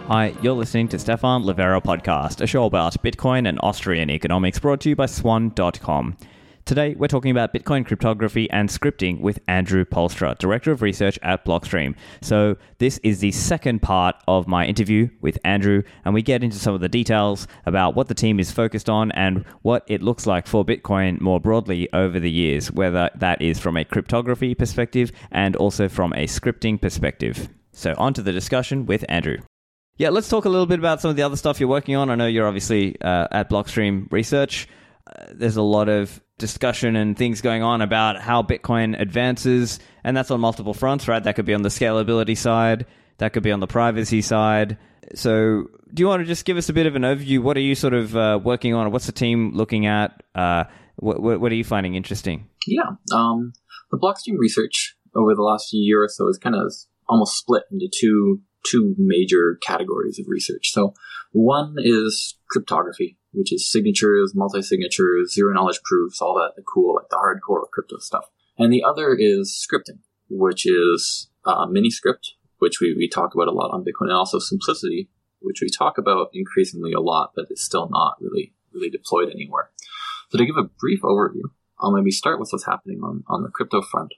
Hi, you're listening to Stefan Livera Podcast, a show about Bitcoin and Austrian economics brought to you by Swan.com. Today, we're talking about Bitcoin cryptography and scripting with Andrew Poelstra, Director of Research at Blockstream. So this is the second part of my interview with Andrew, and we get into some of the details about what the team is focused on and what it looks like for Bitcoin more broadly over the years, whether that is from a cryptography perspective and also from a scripting perspective. So on to the discussion with Andrew. Yeah, let's talk a little bit about some of the other stuff you're working on. I know you're obviously at Blockstream Research. There's a lot of discussion and things going on about how Bitcoin advances, and that's on multiple fronts, right? That could be on the scalability side, that could be on the privacy side. So do you want to just give us a bit of an overview? What are you sort of working on? What's the team looking at? What are you finding interesting? Yeah, the Blockstream Research over the last year or so is kind of almost split into two major categories of research. So one is cryptography, which is signatures, multi-signatures, zero-knowledge proofs, all that cool, like the hardcore crypto stuff. And the other is scripting, which is mini-script, which we talk about a lot on Bitcoin, and also simplicity, which we talk about increasingly a lot, but it's still not really deployed anywhere. So to give a brief overview, I'll maybe start with what's happening on the crypto front.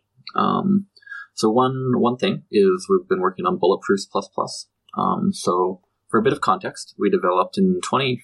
So one thing is we've been working on Bulletproofs++. So for a bit of context, we developed in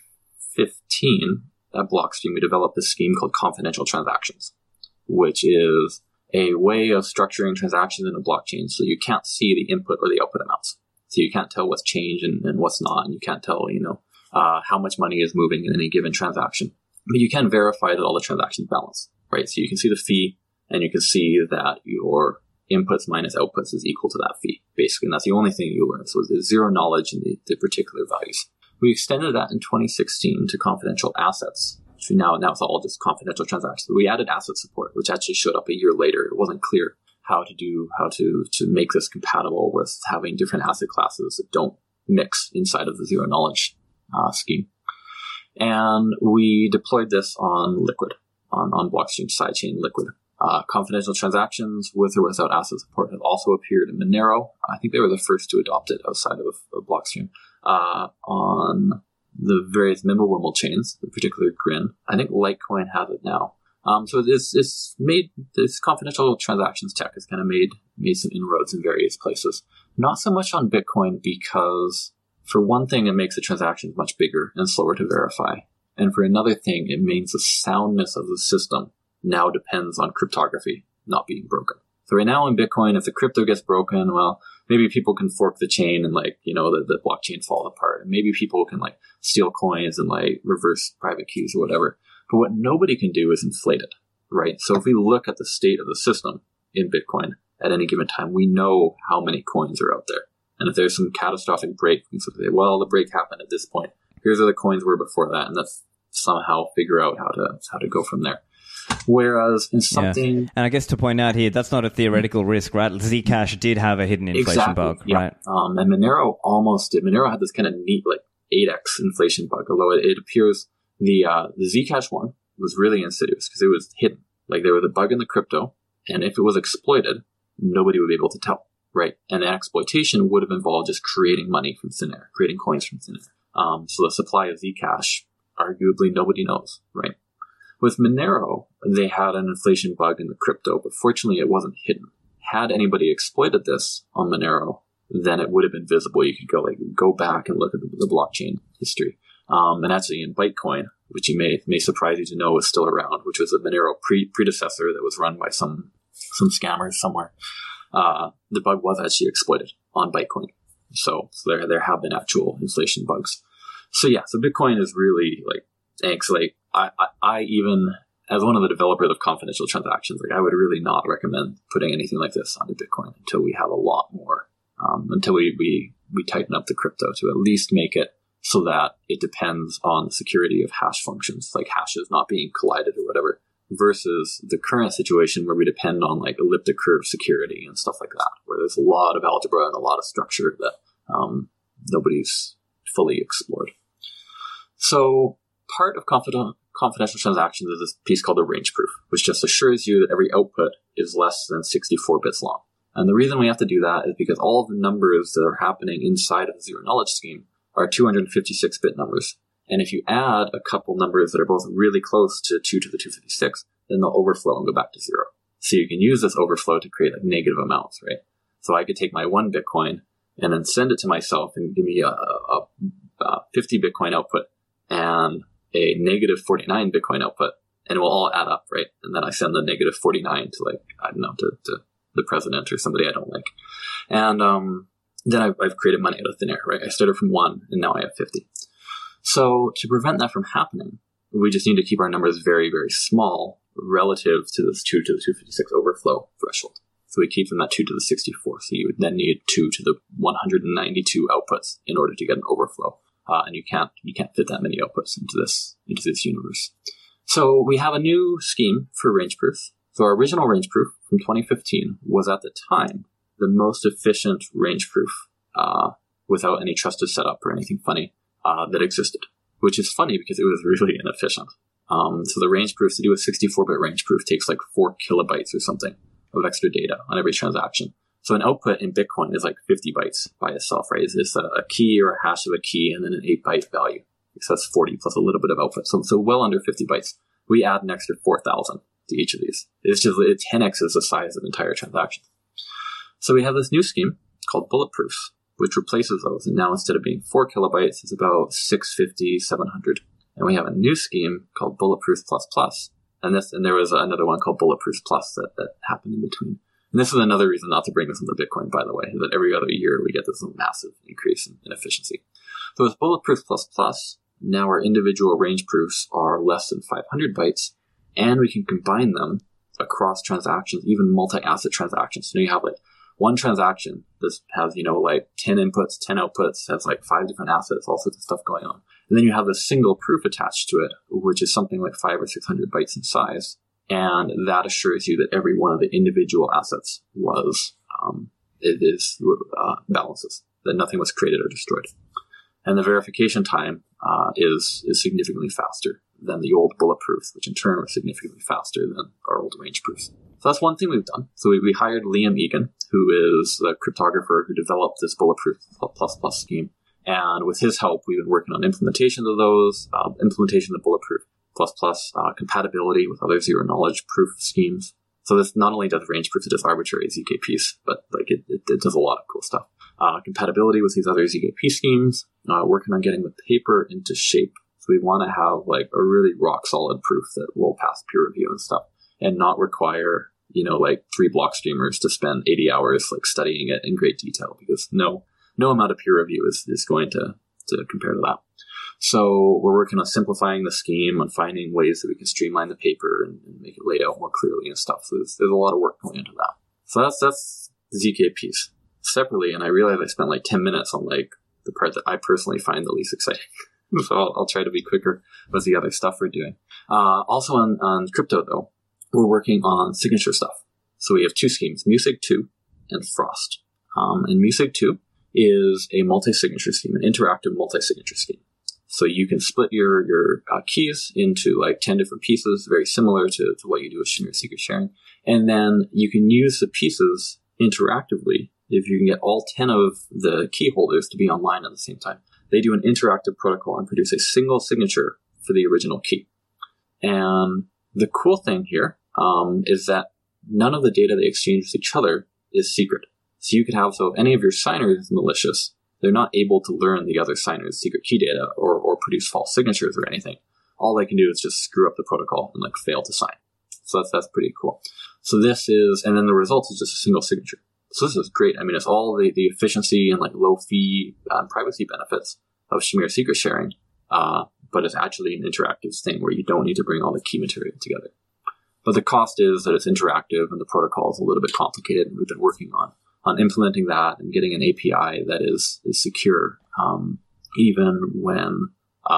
2015 at Blockstream, we developed this scheme called confidential transactions, which is a way of structuring transactions in a blockchain so you can't see the input or the output amounts. So you can't tell what's changed and what's not, and you can't tell, how much money is moving in any given transaction. But you can verify that all the transactions balance, right? So you can see the fee, and you can see that your inputs minus outputs is equal to that fee, basically. And that's the only thing you learn. So there's zero knowledge in the particular values. We extended that in 2016 to confidential assets, which now it's all just confidential transactions. We added asset support, which actually showed up a year later. It wasn't clear how to make this compatible with having different asset classes that don't mix inside of the zero knowledge scheme. And we deployed this on Liquid, on Blockstream sidechain Liquid. Confidential transactions with or without asset support have also appeared in Monero. I think they were the first to adopt it outside of Blockstream. On the various Mimblewimble chains, in particular Grin. I think Litecoin has it now. So it's made this confidential transactions tech has kind of made some inroads in various places. Not so much on Bitcoin because, for one thing, it makes the transactions much bigger and slower to verify. And for another thing, it means the soundness of the system now depends on cryptography not being broken. So right now in Bitcoin, if the crypto gets broken, well, maybe people can fork the chain and the blockchain falls apart. And maybe people can steal coins and reverse private keys or whatever. But what nobody can do is inflate it, right? So if we look at the state of the system in Bitcoin at any given time, we know how many coins are out there. And if there's some catastrophic break, we can say, well, the break happened at this point. Here's where the coins were before that. And let's somehow figure out how to go from there. Whereas in something... Yeah. And I guess to point out here, that's not a theoretical risk, right? Zcash did have a hidden inflation bug, yeah. Right? And Monero almost did. Monero had this kind of neat 8x inflation bug, although it appears the Zcash one was really insidious because it was hidden. There was a bug in the crypto, and if it was exploited, nobody would be able to tell, right? And the exploitation would have involved just creating money from thin air, creating coins from thin air. So the supply of Zcash, arguably nobody knows, right? With Monero, they had an inflation bug in the crypto, but fortunately it wasn't hidden. Had anybody exploited this on Monero, then it would have been visible. You could go back and look at the blockchain history. And actually in Bytecoin, which you may surprise you to know is still around, which was a Monero predecessor that was run by some scammers somewhere, the bug was actually exploited on Bytecoin. So there have been actual inflation bugs. So Bitcoin is really thanks. I even, as one of the developers of confidential transactions, I would really not recommend putting anything like this onto Bitcoin until we have a lot more, until we tighten up the crypto to at least make it so that it depends on the security of hash functions, like hashes not being collided or whatever, versus the current situation where we depend on elliptic curve security and stuff like that, where there's a lot of algebra and a lot of structure that nobody's fully explored. So part of confidential transactions is this piece called a range proof, which just assures you that every output is less than 64 bits long. And the reason we have to do that is because all of the numbers that are happening inside of the zero knowledge scheme are 256-bit numbers. And if you add a couple numbers that are both really close to 2 to the 256, then they'll overflow and go back to 0. So you can use this overflow to create like negative amounts, right? So I could take my 1 Bitcoin and then send it to myself and give me a 50 Bitcoin output and a negative 49 Bitcoin output, and it will all add up, right? And then I send the negative 49 to like, I don't know, to the president or somebody I don't like. And then I've created money out of thin air, right? I started from 1 and now I have 50. So to prevent that from happening, we just need to keep our numbers very, very small relative to this 2 to the 256 overflow threshold. So we keep them at 2 to the 64. So you would then need 2 to the 192 outputs in order to get an overflow. And you can't fit that many outputs into this universe. So we have a new scheme for range proof. So our original range proof from 2015 was at the time the most efficient range proof without any trusted setup or anything funny that existed, which is funny because it was really inefficient. So the range proof, to do a 64-bit range proof, takes like 4 kilobytes or something of extra data on every transaction. So an output in Bitcoin is like 50 bytes by itself, right? It's a key or a hash of a key and then an 8-byte value. So that's 40 plus a little bit of output. So well under 50 bytes. We add an extra 4,000 to each of these. It 10x's the size of the entire transaction. So we have this new scheme called bulletproofs, which replaces those. And now instead of being 4 kilobytes, it's about 650, 700. And we have a new scheme called Bulletproof Plus. And there was another one called Bulletproof Plus that happened in between. And this is another reason not to bring this into Bitcoin, by the way, is that every other year we get this massive increase in efficiency. So with Bulletproof Plus, now our individual range proofs are less than 500 bytes, and we can combine them across transactions, even multi-asset transactions. So you have like one transaction that has, 10 inputs, 10 outputs, has like 5 different assets, all sorts of stuff going on. And then you have this single proof attached to it, which is something like 500 or 600 bytes in size. And that assures you that every one of the individual assets balances, that nothing was created or destroyed. And the verification time is significantly faster than the old bulletproofs, which in turn were significantly faster than our old range proofs. So that's one thing we've done. So we hired Liam Egan, who is the cryptographer who developed this Bulletproof Plus scheme. And with his help, we've been working on implementations of those, implementation of the Bulletproof Plus, compatibility with other zero-knowledge proof schemes. So this not only does range proof, it does arbitrary ZKPs, but it does a lot of cool stuff. Compatibility with these other ZKP schemes, working on getting the paper into shape. So we want to have like a really rock-solid proof that will pass peer review and stuff, and not require, 3 block streamers to spend 80 hours like studying it in great detail, because no amount of peer review is going to compare to that. So we're working on simplifying the scheme, on finding ways that we can streamline the paper and make it laid out more clearly and stuff. So there's a lot of work going into that. So that's the ZK piece. Separately, and I realized I spent like 10 minutes on like the part that I personally find the least exciting. So I'll try to be quicker with the other stuff we're doing. Also on crypto though, we're working on signature stuff. So we have 2 schemes, MuSig2 and Frost. And MuSig2 is a multi-signature scheme, an interactive multi-signature scheme. So you can split your keys into like 10 different pieces, very similar to what you do with Shamir secret sharing. And then you can use the pieces interactively if you can get all 10 of the key holders to be online at the same time. They do an interactive protocol and produce a single signature for the original key. And the cool thing here is that none of the data they exchange with each other is secret. So you could have, so if any of your signers is malicious, they're not able to learn the other signer's secret key data or produce false signatures or anything. All they can do is just screw up the protocol and like fail to sign. So that's pretty cool. So this is, and then the result is just a single signature. So this is great. I mean, it's all the efficiency and like low fee privacy benefits of Shamir secret sharing, but it's actually an interactive thing where you don't need to bring all the key material together. But the cost is that it's interactive and the protocol is a little bit complicated, and we've been working on implementing that and getting an API that is secure, even when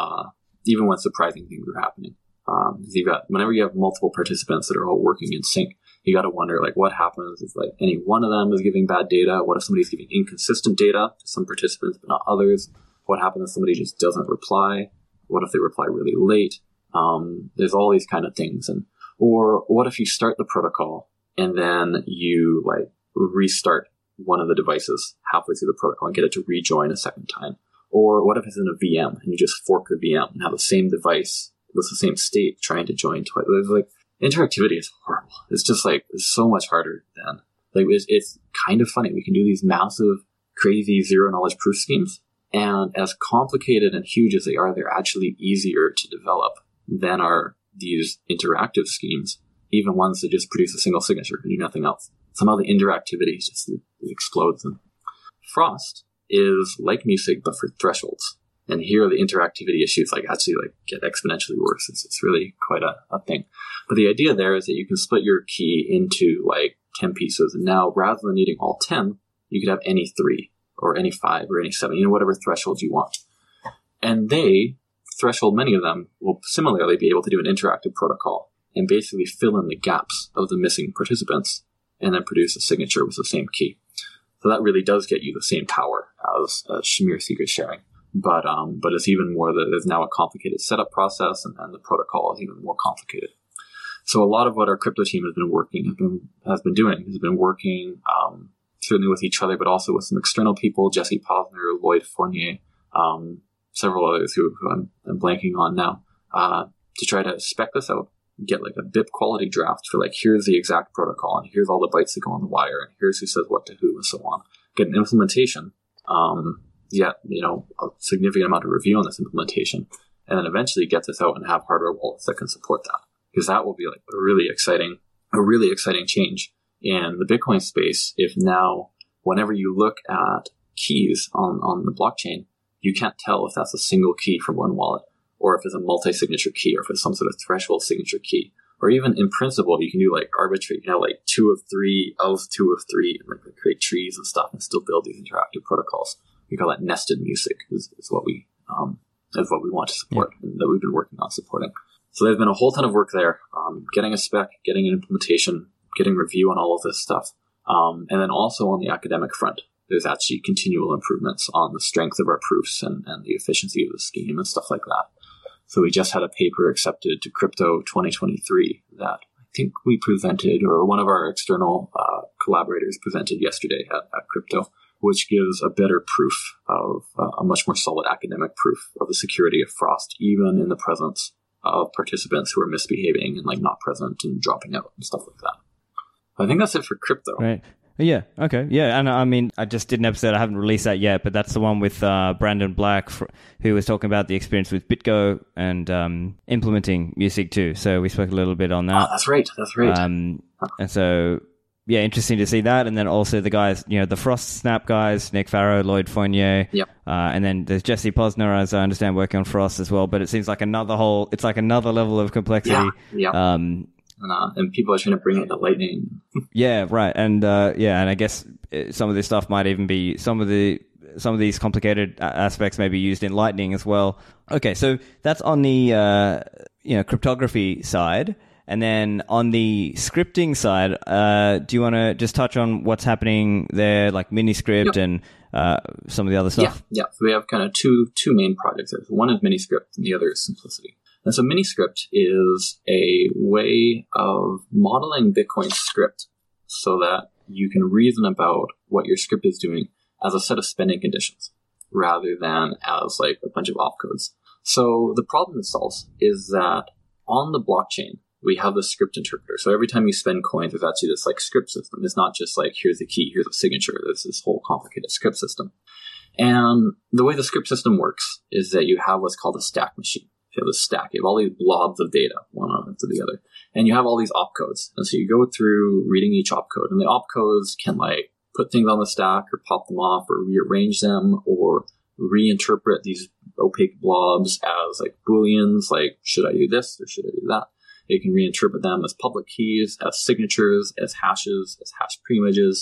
surprising things are happening. Whenever you have multiple participants that are all working in sync, you got to wonder like what happens if like any one of them is giving bad data. What if somebody's giving inconsistent data to some participants but not others? What happens if somebody just doesn't reply? What if they reply really late? There's all these kind of things, or what if you start the protocol and then you like restart one of the devices halfway through the protocol and get it to rejoin a second time? Or what if it's in a VM and you just fork the VM and have the same device with the same state trying to join twice? Like, interactivity is horrible. It's just like, it's so much harder than, like, it's kind of funny. We can do these massive, crazy zero knowledge proof schemes, and as complicated and huge as they are, they're actually easier to develop than are these interactive schemes, even ones that just produce a single signature and do nothing else. Somehow the interactivity just it explodes. And Frost is like Music, but for thresholds. And here the interactivity issues actually get exponentially worse. It's really quite a thing. But the idea there is that you can split your key into 10 pieces. And now rather than needing all 10, you could have any 3 or any 5 or any 7, whatever threshold you want. And threshold, many of them will similarly be able to do an interactive protocol and basically fill in the gaps of the missing participants and then produce a signature with the same key. So that really does get you the same power as Shamir secret sharing. But it's even more that there's now a complicated setup process, and the protocol is even more complicated. So a lot of what our crypto team has been working certainly with each other, but also with some external people, Jesse Posner, Lloyd Fournier, several others who I'm blanking on now, to try to spec this out, get a BIP quality draft for here's the exact protocol, and here's all the bytes that go on the wire, and here's who says what to who, and so on. Get an implementation, a significant amount of review on this implementation, and then eventually get this out and have hardware wallets that can support that. Because that will be a really exciting change in the Bitcoin space. If now, whenever you look at keys on the blockchain, you can't tell if that's a single key from one wallet, or if it's a multi-signature key, or if it's some sort of threshold signature key. Or even in principle, you can do arbitrary, 2 of 3, of 2 of 3, and create trees and stuff and still build these interactive protocols. We call that nested music is what we want to support, and that we've been working on supporting. So there's been a whole ton of work there, getting a spec, getting an implementation, getting review on all of this stuff. And then also on the academic front, there's actually continual improvements on the strength of our proofs and the efficiency of the scheme and stuff like that. So we just had a paper accepted to Crypto 2023 that I think we presented, or one of our external collaborators presented yesterday at Crypto, which gives a better proof of a much more solid academic proof of the security of Frost, even in the presence of participants who are misbehaving and not present and dropping out and stuff like that. I think that's it for crypto. Right. Yeah. Okay. Yeah. And I mean, I just did an episode. I haven't released that yet, but that's the one with Brandon Black, who was talking about the experience with BitGo and implementing Music too. So we spoke a little bit on that. Oh, that's right. And so, yeah, interesting to see that. And then also the guys, the Frost Snap guys, Nick Farrow, Lloyd Fournier. Yep. And then there's Jesse Posner, as I understand, working on Frost as well. But it seems like another level of complexity. Yeah. And people are trying to bring it to Lightning. Yeah, right. And and I guess some of this stuff might even be some of these complicated aspects may be used in Lightning as well. Okay, so that's on the cryptography side. And then on the scripting side, do you want to just touch on what's happening there, like Miniscript and some of the other stuff? Yeah. So we have kind of two main projects there. One is Miniscript and the other is Simplicity. And so Miniscript is a way of modeling Bitcoin script so that you can reason about what your script is doing as a set of spending conditions rather than as a bunch of opcodes. So the problem it solves is that on the blockchain, we have the script interpreter. So every time you spend coins, there's actually this script system. It's not just here's the key, here's a signature. There's this whole complicated script system. And the way the script system works is that you have what's called a stack machine. You have a stack. You have all these blobs of data, one after the other. And you have all these opcodes. And so you go through reading each opcode. And the opcodes can put things on the stack or pop them off or rearrange them or reinterpret these opaque blobs as booleans, should I do this or should I do that? It can reinterpret them as public keys, as signatures, as hashes, as hash preimages,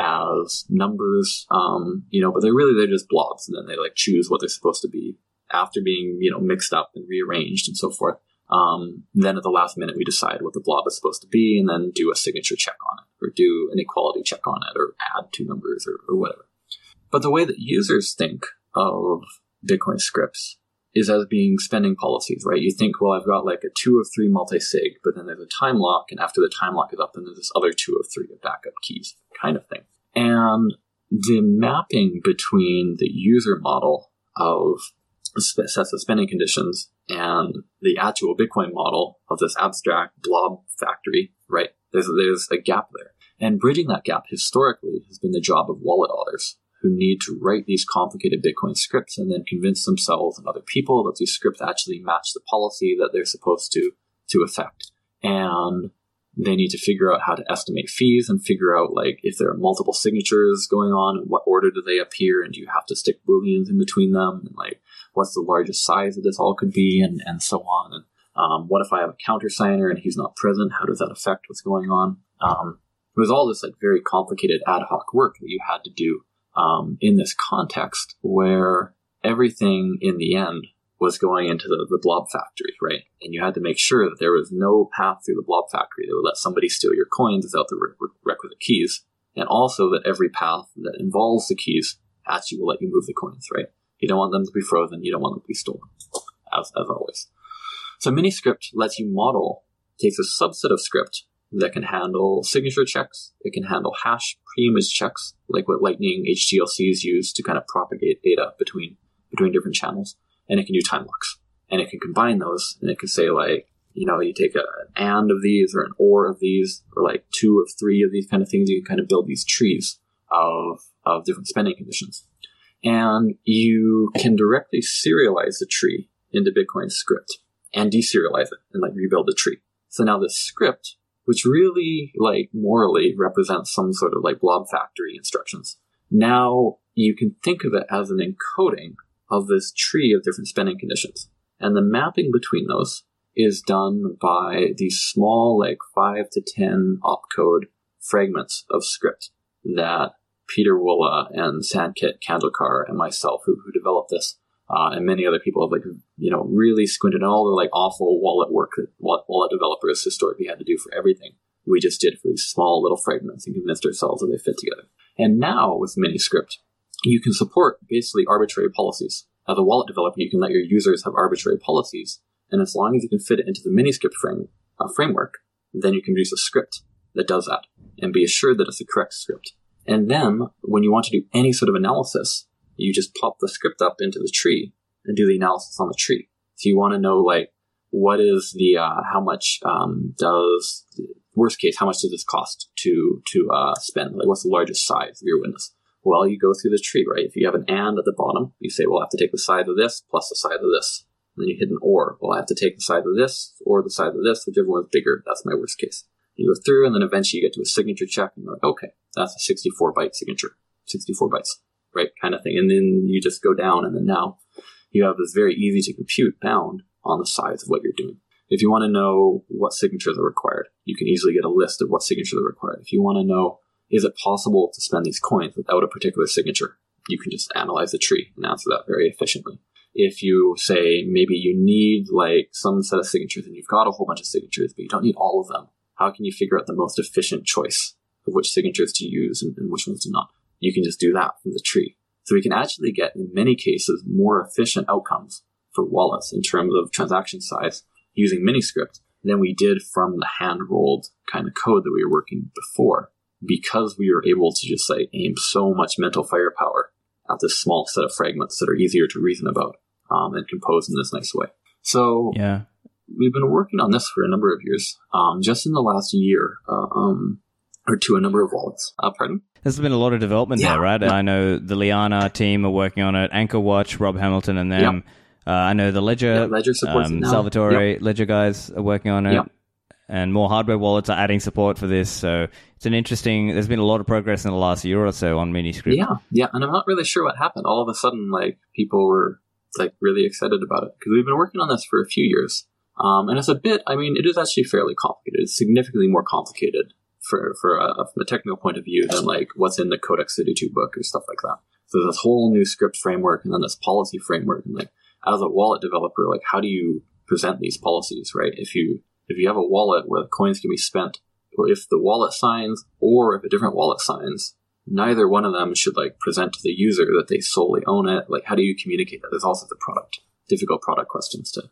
as numbers, but they're just blobs. And then they choose what they're supposed to be after being, mixed up and rearranged and so forth. Then at the last minute, we decide what the blob is supposed to be and then do a signature check on it or do an equality check on it or add 2 numbers or whatever. But the way that users think of Bitcoin scripts is as being spending policies, right? You think, well, I've got a 2 of 3 multi-sig, but then there's a time lock, and after the time lock is up, then there's this other 2 of 3 of backup keys kind of thing. And the mapping between the user model of sets of spending conditions and the actual Bitcoin model of this abstract blob factory, right? There's a gap there. And bridging that gap historically has been the job of wallet auditors, who need to write these complicated Bitcoin scripts and then convince themselves and other people that these scripts actually match the policy that they're supposed to affect. And they need to figure out how to estimate fees and figure out, like, if there are multiple signatures going on, in what order do they appear, and do you have to stick booleans in between them, and like, what's the largest size that this all could be, and so on. And what if I have a countersigner and he's not present? How does that affect what's going on? It was all this like very complicated ad hoc work that you had to do in this context where everything in the end was going into the blob factory, right? And you had to make sure that there was no path through the blob factory that would let somebody steal your coins without the requisite keys. And also that every path that involves the keys actually will let you move the coins, right? You don't want them to be frozen. You don't want them to be stolen, as always. So Miniscript lets you model, takes a subset of script that can handle signature checks. It can handle hash pre-image checks, like what Lightning HTLCs use to kind of propagate data between different channels. And it can do time locks. And it can combine those, and it can say, like, you know, you take an and of these or an or of these, or like 2 of 3 of these kind of things. You can kind of build these trees of different spending conditions. And you can directly serialize the tree into Bitcoin script and deserialize it and like rebuild the tree. So now this script, which really like morally represents some sort of like blob factory instructions, now you can think of it as an encoding of this tree of different spending conditions. And the mapping between those is done by these small, like 5 to 10 opcode fragments of script that Peter Woola and Sankit Kandlekar and myself, who developed this, and many other people have, like, you know, really squinted at all the like awful wallet work that wallet developers historically had to do for everything. We just did for these small little fragments and convinced ourselves that they fit together. And now with Miniscript, you can support basically arbitrary policies. As a wallet developer, you can let your users have arbitrary policies, and as long as you can fit it into the Miniscript framework, then you can produce a script that does that, and be assured that it's the correct script. And then, when you want to do any sort of analysis, you just pop the script up into the tree and do the analysis on the tree. So you want to know, like, what is the, how much worst case, how much does this cost to spend? Like, what's the largest size of your witness? Well, you go through the tree, right? If you have an and at the bottom, you say, well, I have to take the size of this plus the size of this. And then you hit an or. Well, I have to take the size of this or the size of this, whichever one's bigger. That's my worst case. You go through, and then eventually you get to a signature check, and you're like, okay, that's a 64-byte signature. 64 bytes, right? Kind of thing. And then you just go down, and then now you have this very easy to compute bound on the size of what you're doing. If you want to know what signatures are required, you can easily get a list of what signatures are required. If you want to know, is it possible to spend these coins without a particular signature, you can just analyze the tree and answer that very efficiently. If you say maybe you need like some set of signatures and you've got a whole bunch of signatures, but you don't need all of them, how can you figure out the most efficient choice of which signatures to use and which ones to not? You can just do that from the tree. So we can actually get, in many cases, more efficient outcomes for wallets in terms of transaction size using Miniscript than we did from the hand-rolled kind of code that we were working before, because we were able to just like aim so much mental firepower at this small set of fragments that are easier to reason about and compose in this nice way. So yeah, we've been working on this for a number of years. Just in the last year or two, a number of wallets. Pardon? There's been a lot of development there, right? Yeah. I know the Liana team are working on it. Anchorwatch, Rob Hamilton and them. Yeah. I know the Ledger, Ledger supports it now. Salvatore, Ledger guys are working on it. And more hardware wallets are adding support for this. So it's an interesting, there's been a lot of progress in the last year or so on Miniscript. Yeah. And I'm not really sure what happened. All of a sudden, like, people were like really excited about it because we've been working on this for a few years. And it's a bit, I mean, it is actually fairly complicated. It's significantly more complicated from a technical point of view than like what's in the Codex 32 book or stuff like that. So there's this whole new script framework and then this policy framework. And like, as a wallet developer, like, how do you present these policies, right? If you have a wallet where the coins can be spent, or if the wallet signs or if a different wallet signs, neither one of them should like present to the user that they solely own it. Like, how do you communicate that? There's also the difficult product questions to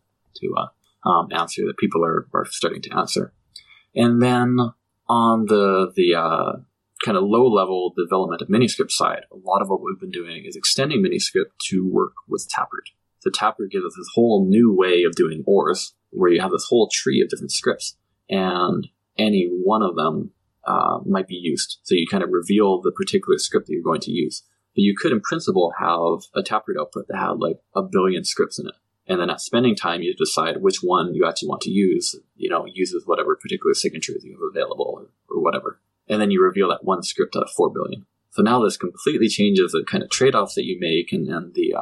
answer that people are starting to answer. And then on the kind of low-level development of Miniscript side, a lot of what we've been doing is extending Miniscript to work with Taproot. So Taproot gives us this whole new way of doing ORs, where you have this whole tree of different scripts, and any one of them might be used. So you kind of reveal the particular script that you're going to use. But you could, in principle, have a Taproot output that had like 1 billion scripts in it. And then at spending time, you decide which one you actually want to use, uses whatever particular signatures you have available or whatever. And then you reveal that one script out of 4 billion. So now this completely changes the kind of trade-offs that you make and the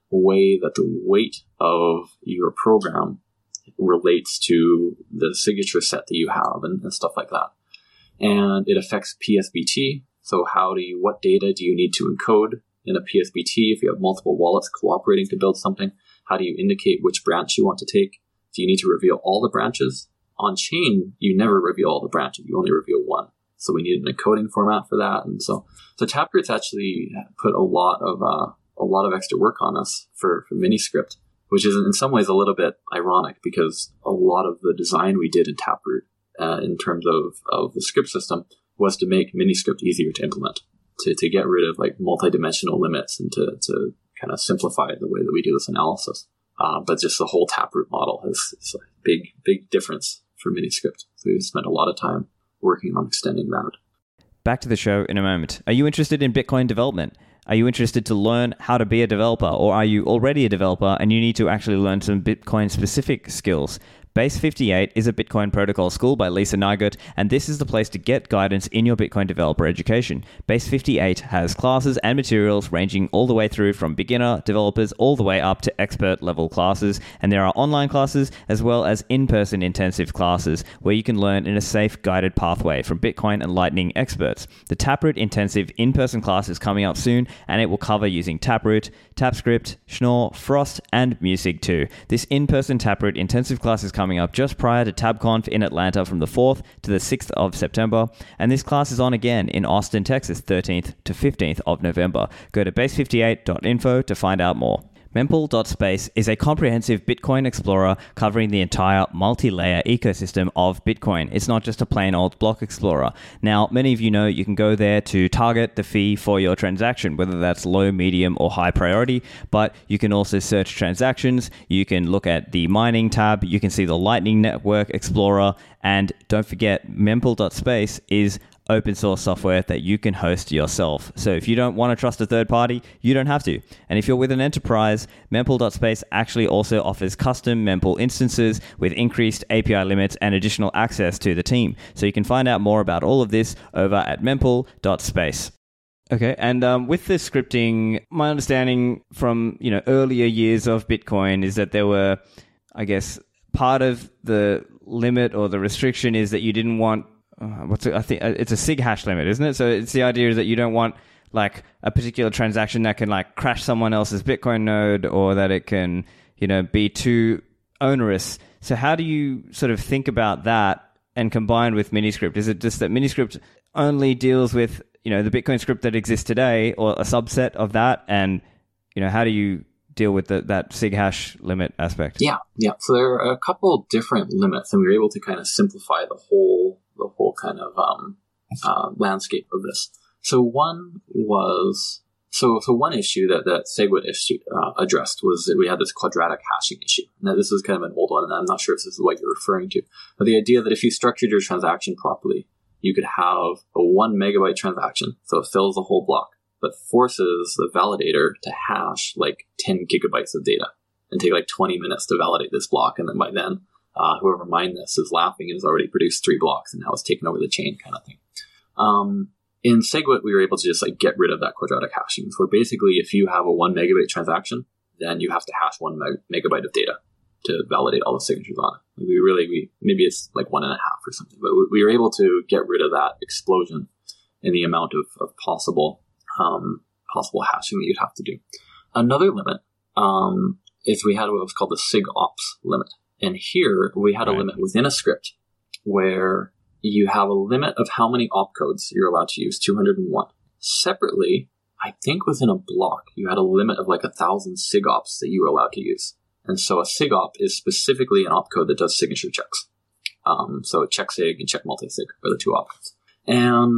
way that the weight of your program relates to the signature set that you have and stuff like that. And it affects PSBT. So what data do you need to encode in a PSBT if you have multiple wallets cooperating to build something? How do you indicate which branch you want to take? Do you need to reveal all the branches? On chain, you never reveal all the branches. You only reveal one. So we need an encoding format for that. And so Taproot's actually put a lot of extra work on us for Miniscript, which is in some ways a little bit ironic because a lot of the design we did in Taproot in terms of the script system was to make Miniscript easier to implement, to get rid of like multi-dimensional limits and to kind of simplify the way that we do this analysis. But just the whole Taproot model is a big difference for Miniscript. So we spent a lot of time working on extending that. Back to the show in a moment. Are you interested in Bitcoin development? Are you interested to learn how to be a developer, or are you already a developer and you need to actually learn some Bitcoin-specific skills? Base 58 is a Bitcoin protocol school by Lisa Nygaard, and this is the place to get guidance in your Bitcoin developer education. Base 58 has classes and materials ranging all the way through from beginner developers all the way up to expert level classes, and there are online classes as well as in-person intensive classes where you can learn in a safe guided pathway from Bitcoin and Lightning experts. The Taproot intensive in-person class is coming up soon, and it will cover using Taproot, TapScript, Schnorr, Frost, and Musig too. This in-person Taproot intensive class is coming up just prior to TabConf in Atlanta from the 4th to the 6th of September, and this class is on again in Austin, Texas, 13th to 15th of November. Go to base58.info to find out more. Mempool.space is a comprehensive Bitcoin explorer covering the entire multi-layer ecosystem of Bitcoin. It's not just a plain old block explorer. Now, many of you know you can go there to target the fee for your transaction, whether that's low, medium, or high priority, but you can also search transactions, you can look at the mining tab, you can see the Lightning Network Explorer, and don't forget, Mempool.space is open source software that you can host yourself. So if you don't want to trust a third party, you don't have to. And if you're with an enterprise, Mempool.space actually also offers custom Mempool instances with increased API limits and additional access to the team. So you can find out more about all of this over at Mempool.space. Okay, and with the scripting, my understanding from earlier years of Bitcoin is that there were, I guess, part of the limit or the restriction is that you didn't want I think it's a SIG hash limit, isn't it? So it's the idea is that you don't want like a particular transaction that can like crash someone else's Bitcoin node, or that it can, be too onerous. So how do you sort of think about that and combine with Miniscript? Is it just that Miniscript only deals with, the Bitcoin script that exists today, or a subset of that? And, how do you deal with that SIG hash limit aspect? Yeah. So there are a couple different limits, and we were able to kind of simplify the whole kind of landscape of this. So one was one issue that SegWit addressed was that we had this quadratic hashing issue. Now this is kind of an old one, and I'm not sure if this is what you're referring to, but the idea that if you structured your transaction properly, you could have a 1 megabyte transaction, so it fills the whole block, but forces the validator to hash like 10 gigabytes of data and take like 20 minutes to validate this block, and then by then whoever mined this is laughing and has already produced 3 blocks and now it's taken over the chain kind of thing. In SegWit, we were able to just like get rid of that quadratic hashing. So basically, if you have a 1 megabyte transaction, then you have to hash 1 megabyte of data to validate all the signatures on it. We maybe it's like 1.5 or something, but we were able to get rid of that explosion in the amount of possible hashing that you'd have to do. Another limit is we had what was called the SIG ops limit. And here we had a limit within a script where you have a limit of how many opcodes you're allowed to use, 201. Separately, I think within a block, you had a limit of like 1,000 SIG ops that you were allowed to use. And so a SIG op is specifically an opcode that does signature checks. So check SIG and check multi-sig are the 2 opcodes. And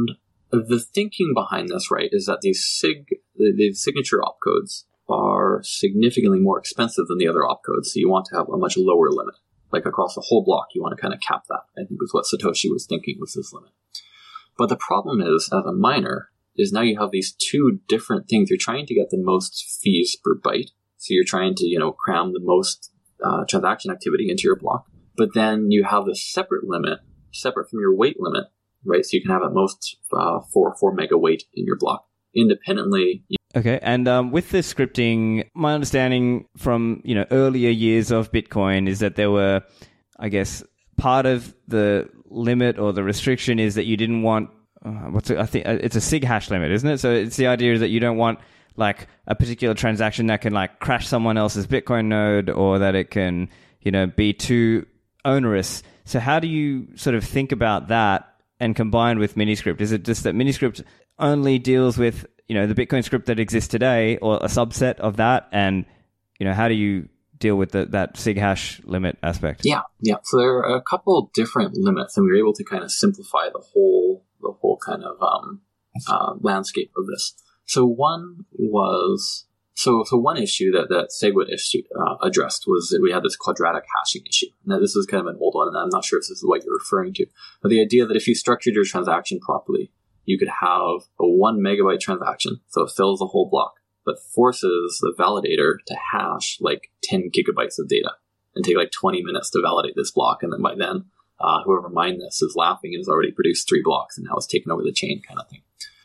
the thinking behind this, right, is that these signature opcodes are significantly more expensive than the other opcodes, so you want to have a much lower limit. Like across the whole block, you want to kind of cap that, I think was what Satoshi was thinking was this limit. But the problem is, as a miner, is now you have these two different things. You're trying to get the most fees per byte, so you're trying to, cram the most transaction activity into your block. But then you have the separate limit, separate from your weight limit, right? So you can have at most 4 mega weight in your block. Independently. Okay, and with the scripting, my understanding from earlier years of Bitcoin is that there were, I guess, part of the limit or the restriction is that you didn't want I think it's a SIG hash limit, isn't it? So it's the idea that you don't want like a particular transaction that can like crash someone else's Bitcoin node, or that it can be too onerous. So how do you sort of think about that and combine with Miniscript? Is it just that Miniscript only deals with the Bitcoin script that exists today, or a subset of that, and how do you deal with that SIG hash limit aspect? Yeah. So there are a couple different limits, and we were able to kind of simplify the whole kind of landscape of this. So one was one issue that SegWit addressed was that we had this quadratic hashing issue. Now this is kind of an old one, and I'm not sure if this is what you're referring to, but the idea that if you structured your transaction properly, you could have a 1 megabyte transaction, so it fills the whole block, but forces the validator to hash like 10 gigabytes of data and take like 20 minutes to validate this block. And then by then, whoever mined this is laughing and has already produced 3 blocks and now it's taken over the chain kind of thing.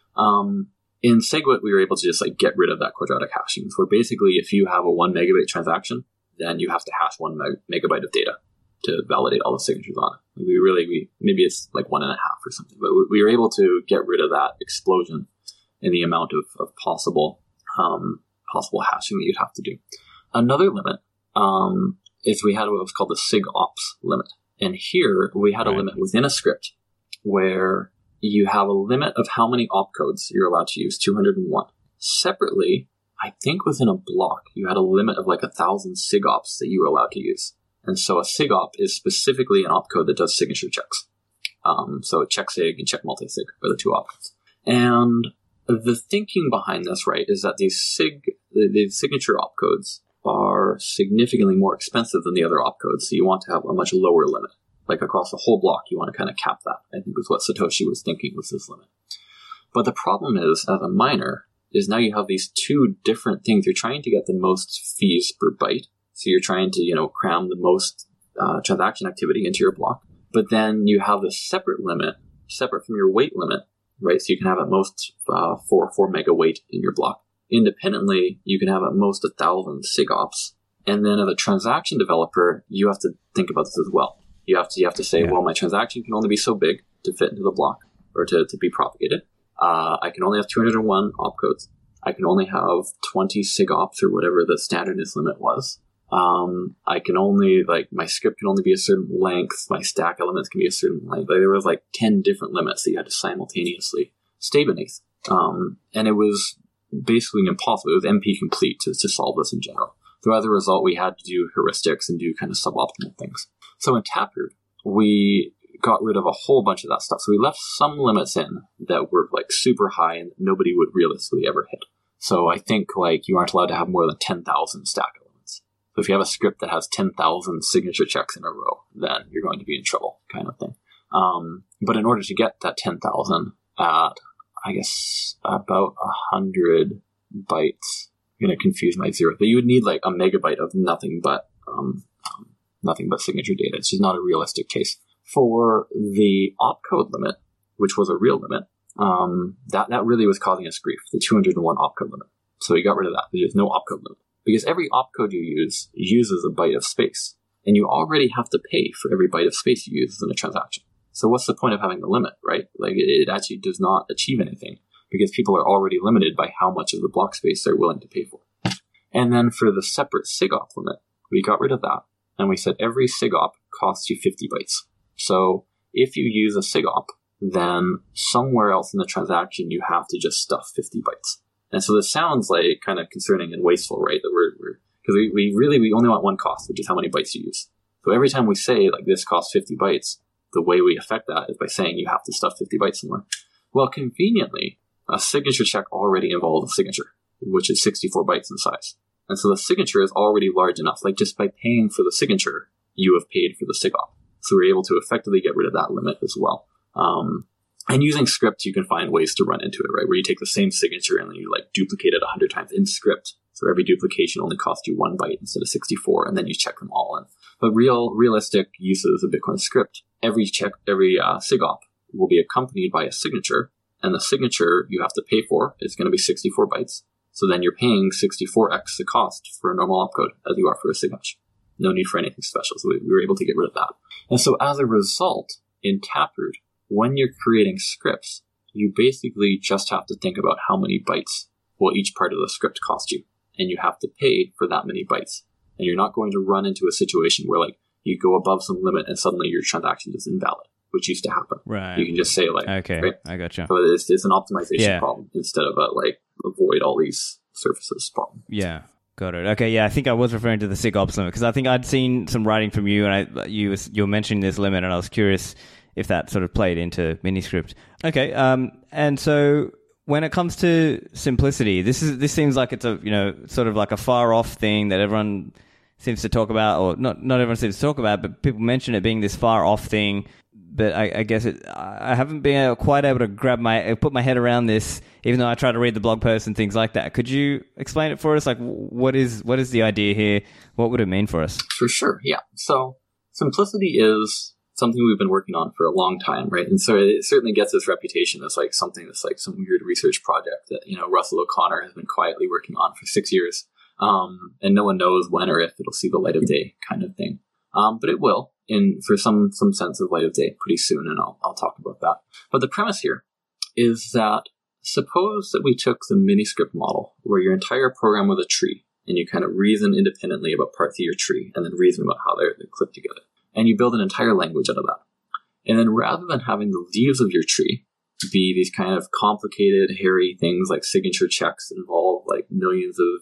In SegWit, we were able to just like get rid of that quadratic hashing. So basically, if you have a 1 megabyte transaction, then you have to hash 1 megabyte of data to validate all the signatures on it. We maybe it's like 1.5 or something, but we were able to get rid of that explosion in the amount of possible hashing that you'd have to do. Another limit is we had what was called the SIG ops limit. And here we had a limit within a script where you have a limit of how many opcodes you're allowed to use, 201. Separately, I think within a block, you had a limit of like 1,000 SIG ops that you were allowed to use. And so a SIG op is specifically an opcode that does signature checks. So check SIG and check multi-sig are the two opcodes. And the thinking behind this, right, is that these signature opcodes are significantly more expensive than the other opcodes, so you want to have a much lower limit. Like across the whole block, you want to kind of cap that, I think was what Satoshi was thinking was this limit. But the problem is, as a miner, is now you have these two different things. You're trying to get the most fees per byte, so you're trying to, cram the most transaction activity into your block. But then you have the separate limit, separate from your weight limit, right? So you can have at most 4 mega weight in your block. Independently, you can have at most 1,000 SIG ops. And then as a transaction developer, you have to think about this as well. You have to say, well, my transaction can only be so big to fit into the block or to be propagated. I can only have 201 opcodes. I can only have 20 SIG ops or whatever the standardness limit was. I can only, my script can only be a certain length. My stack elements can be a certain length. There was 10 different limits that you had to simultaneously stay beneath. And it was basically impossible. It was NP complete to solve this in general. So as a result, we had to do heuristics and do kind of suboptimal things. So in Taproot, we got rid of a whole bunch of that stuff. So we left some limits in that were super high and nobody would realistically ever hit. So I think you aren't allowed to have more than 10,000 stack elements. So if you have a script that has 10,000 signature checks in a row, then you're going to be in trouble, kind of thing. But in order to get that 10,000 at, I guess, about 100 bytes, I'm going to confuse my zeros, but you would need a megabyte of nothing but signature data. It's just not a realistic case. For the opcode limit, which was a real limit, that really was causing us grief, the 201 opcode limit. So we got rid of that. There's no opcode limit. Because every opcode you use uses a byte of space. And you already have to pay for every byte of space you use in a transaction. So what's the point of having the limit, right? It actually does not achieve anything because people are already limited by how much of the block space they're willing to pay for. And then for the separate SIG-op limit, we got rid of that. And we said every SIG-op costs you 50 bytes. So if you use a SIG-op, then somewhere else in the transaction, you have to just stuff 50 bytes. And so this sounds kind of concerning and wasteful, right? That because we only want one cost, which is how many bytes you use. So every time we say this costs 50 bytes, the way we affect that is by saying you have to stuff 50 bytes somewhere. Well, conveniently, a signature check already involves a signature, which is 64 bytes in size. And so the signature is already large enough. Like just by paying for the signature, you have paid for the SIGOP. So we're able to effectively get rid of that limit as well. And using script, you can find ways to run into it, right? Where you take the same signature and then you like duplicate it 100 times in script. So every duplication only costs you 1 byte instead of 64, and then you check them all in. But realistic uses of Bitcoin script, every SIGOP will be accompanied by a signature, and the signature you have to pay for is going to be 64 bytes. So then you're paying 64x the cost for a normal opcode as you are for a signature. No need for anything special. So we were able to get rid of that. And so as a result, in Taproot, when you're creating scripts, you basically just have to think about how many bytes will each part of the script cost you. And you have to pay for that many bytes. And you're not going to run into a situation where like you go above some limit and suddenly your transaction is invalid, which used to happen. Right. You can just say like, okay, right? I gotcha. So it's an optimization problem instead of a like avoid all these surfaces problem. Yeah. Got it. Okay, yeah, I think I was referring to the SIGOPS limit because I think I'd seen some writing from you and you were mentioning this limit and I was curious if that sort of played into Miniscript. Okay, and so when it comes to simplicity, this seems like it's a sort of like a far off thing that everyone seems to talk about, or not everyone seems to talk about, but people mention it being this far off thing. But I guess I haven't been quite able to put my head around this, even though I try to read the blog posts and things like that. Could you explain it for us? Like, what is the idea here? What would it mean for us? For sure, yeah. So simplicity is something we've been working on for a long time, right? And so it certainly gets its reputation as like something that's like some weird research project that Russell O'Connor has been quietly working on for 6 years, and no one knows when or if it'll see the light of day, kind of thing. But it will, for some sense of light of day pretty soon, and I'll talk about that. But the premise here is that suppose that we took the Miniscript model, where your entire program was a tree, and you kind of reason independently about parts of your tree, and then reason about how they're clipped together. And you build an entire language out of that. And then rather than having the leaves of your tree be these kind of complicated, hairy things like signature checks that involve like millions of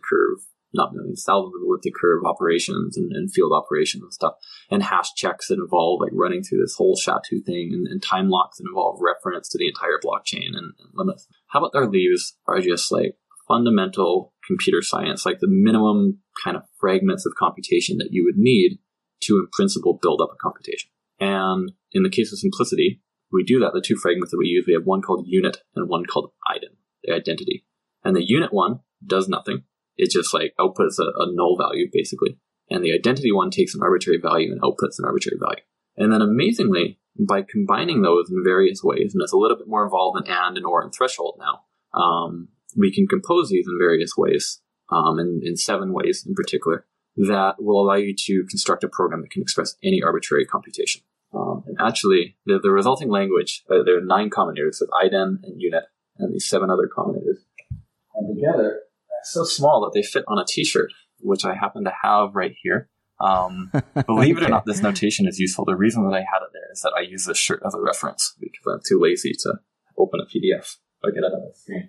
thousands of elliptic curve operations and field operations and stuff, and hash checks that involve like running through this whole SHA-2 thing, and time locks that involve reference to the entire blockchain and limits. How about our leaves are just like fundamental computer science, like the minimum kind of fragments of computation that you would need to, in principle, build up a computation. And in the case of simplicity, we do that. The two fragments that we use, we have one called unit and one called ident, the identity. And the unit one does nothing. It just like outputs a null value, basically. And the identity one takes an arbitrary value and outputs an arbitrary value. And then amazingly, by combining those in various ways, and it's a little bit more involved than and or, and threshold now, we can compose these in various ways, in 7 ways in particular, that will allow you to construct a program that can express any arbitrary computation. And actually, the resulting language, there are 9 combinators of ident and unit, and these 7 other combinators. And together, so small that they fit on a t-shirt, which I happen to have right here. Believe it or not, this notation is useful. The reason that I had it there is that I use this shirt as a reference because I'm too lazy to open a PDF. I'll get it on the screen.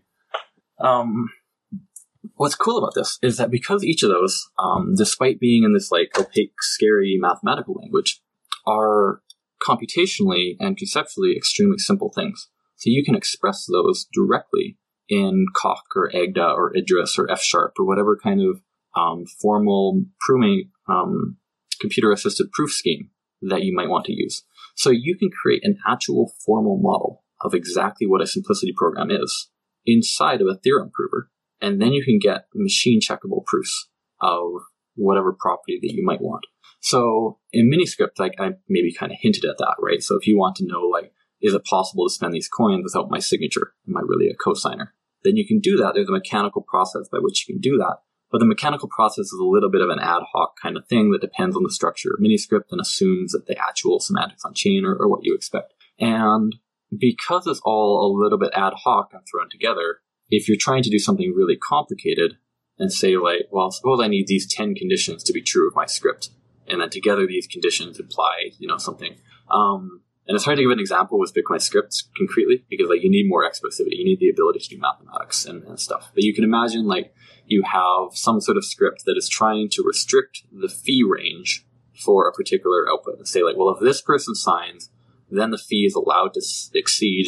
What's cool about this is that because each of those, despite being in this like opaque, scary mathematical language, are computationally and conceptually extremely simple things. So you can express those directly in Coq or Agda or Idris or F# or whatever kind of formal proving computer-assisted proof scheme that you might want to use. So you can create an actual formal model of exactly what a simplicity program is inside of a theorem prover, and then you can get machine-checkable proofs of whatever property that you might want. So in Miniscript, like I maybe kind of hinted at that, right? So if you want to know, like, is it possible to spend these coins without my signature? Am I really a cosigner? Then you can do that. There's a mechanical process by which you can do that. But the mechanical process is a little bit of an ad hoc kind of thing that depends on the structure of Miniscript and assumes that the actual semantics on chain are what you expect. And because it's all a little bit ad hoc and thrown together, if you're trying to do something really complicated and say, like, well, suppose I need these 10 conditions to be true of my script, and then together these conditions imply, something. And it's hard to give an example with Bitcoin scripts concretely because, like, you need more expressivity. You need the ability to do mathematics and stuff. But you can imagine, like, you have some sort of script that is trying to restrict the fee range for a particular output and say, like, well, if this person signs, then the fee is allowed to exceed 10%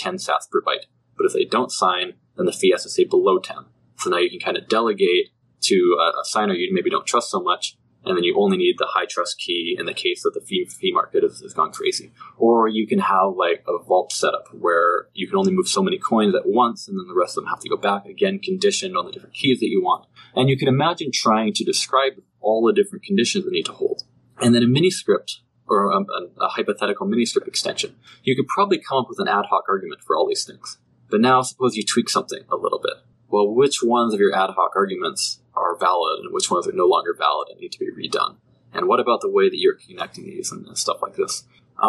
10 sats per byte. But if they don't sign, then the fee has to say below 10. So now you can kind of delegate to a signer you maybe don't trust so much, and then you only need the high trust key in the case that the fee market is gone crazy. Or you can have like a vault setup where you can only move so many coins at once, and then the rest of them have to go back, again, conditioned on the different keys that you want. And you can imagine trying to describe all the different conditions that need to hold. And then a mini script, or a hypothetical mini script extension, you could probably come up with an ad hoc argument for all these things. But now suppose you tweak something a little bit. Well, which ones of your ad hoc arguments are valid and which ones are no longer valid and need to be redone? And what about the way that you're connecting these and stuff like this?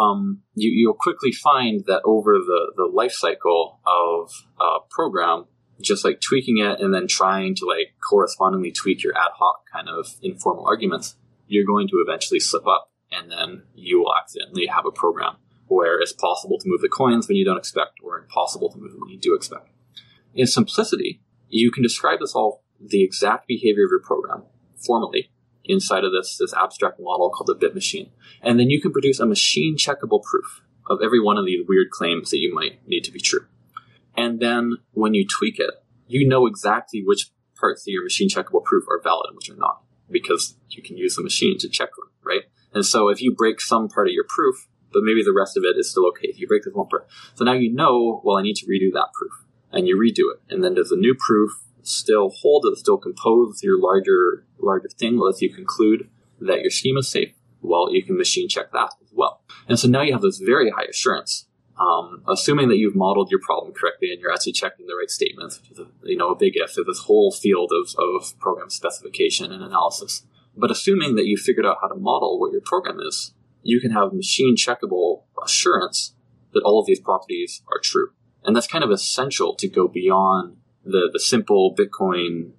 You'll quickly find that over the life cycle of a program, just like tweaking it and then trying to like correspondingly tweak your ad hoc kind of informal arguments, you're going to eventually slip up, and then you will accidentally have a program where it's possible to move the coins when you don't expect, or impossible to move them when you do expect. In simplicity, you can describe the exact behavior of your program formally inside of this abstract model called a bit machine. And then you can produce a machine checkable proof of every one of these weird claims that you might need to be true. And then when you tweak it, you know exactly which parts of your machine checkable proof are valid and which are not, because you can use the machine to check them, right? And so if you break some part of your proof, but maybe the rest of it is still okay if you break this one part. So now you know, well, I need to redo that proof. And you redo it. And then does the new proof still hold? Does it still compose your larger thing? Lets you conclude that your schema is safe? Well, you can machine check that as well. And so now you have this very high assurance, assuming that you've modeled your problem correctly and you're actually checking the right statements, which is a big if. There's this whole field of program specification and analysis. But assuming that you figured out how to model what your program is, you can have machine checkable assurance that all of these properties are true. And that's kind of essential to go beyond the simple Bitcoin,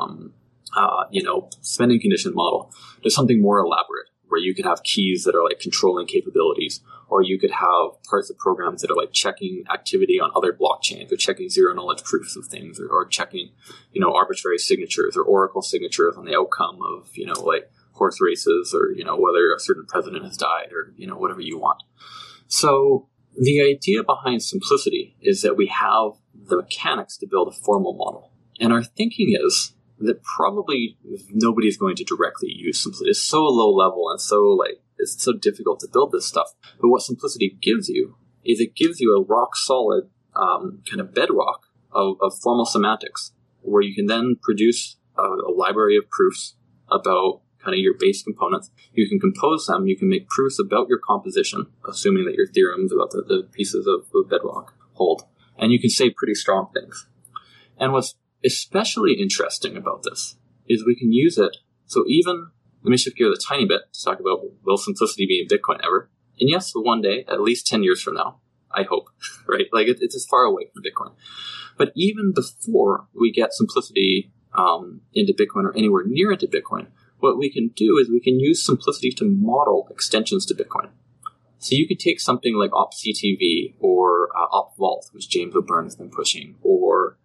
spending condition model. There's something more elaborate where you could have keys that are like controlling capabilities, or you could have parts of programs that are like checking activity on other blockchains, or checking zero knowledge proofs of things, or checking, arbitrary signatures or oracle signatures on the outcome of, like horse races, or, whether a certain president has died, or, whatever you want. So the idea behind simplicity is that we have the mechanics to build a formal model. And our thinking is that probably nobody's going to directly use simplicity. It's so low level and it's so difficult to build this stuff. But what simplicity gives you is it gives you a rock solid kind of bedrock of formal semantics, where you can then produce a library of proofs about kind of your base components. You can compose them. You can make proofs about your composition, assuming that your theorems about the pieces of bedrock hold. And you can say pretty strong things. And what's especially interesting about this is we can use it. So even, let me shift gears a tiny bit to talk about, will simplicity be in Bitcoin ever? And yes, one day, at least 10 years from now, I hope, right? Like it's as far away from Bitcoin. But even before we get simplicity into Bitcoin, or anywhere near into Bitcoin, what we can do is we can use simplicity to model extensions to Bitcoin. So you could take something like opctv or opvault, which James O'Byrne has been pushing, or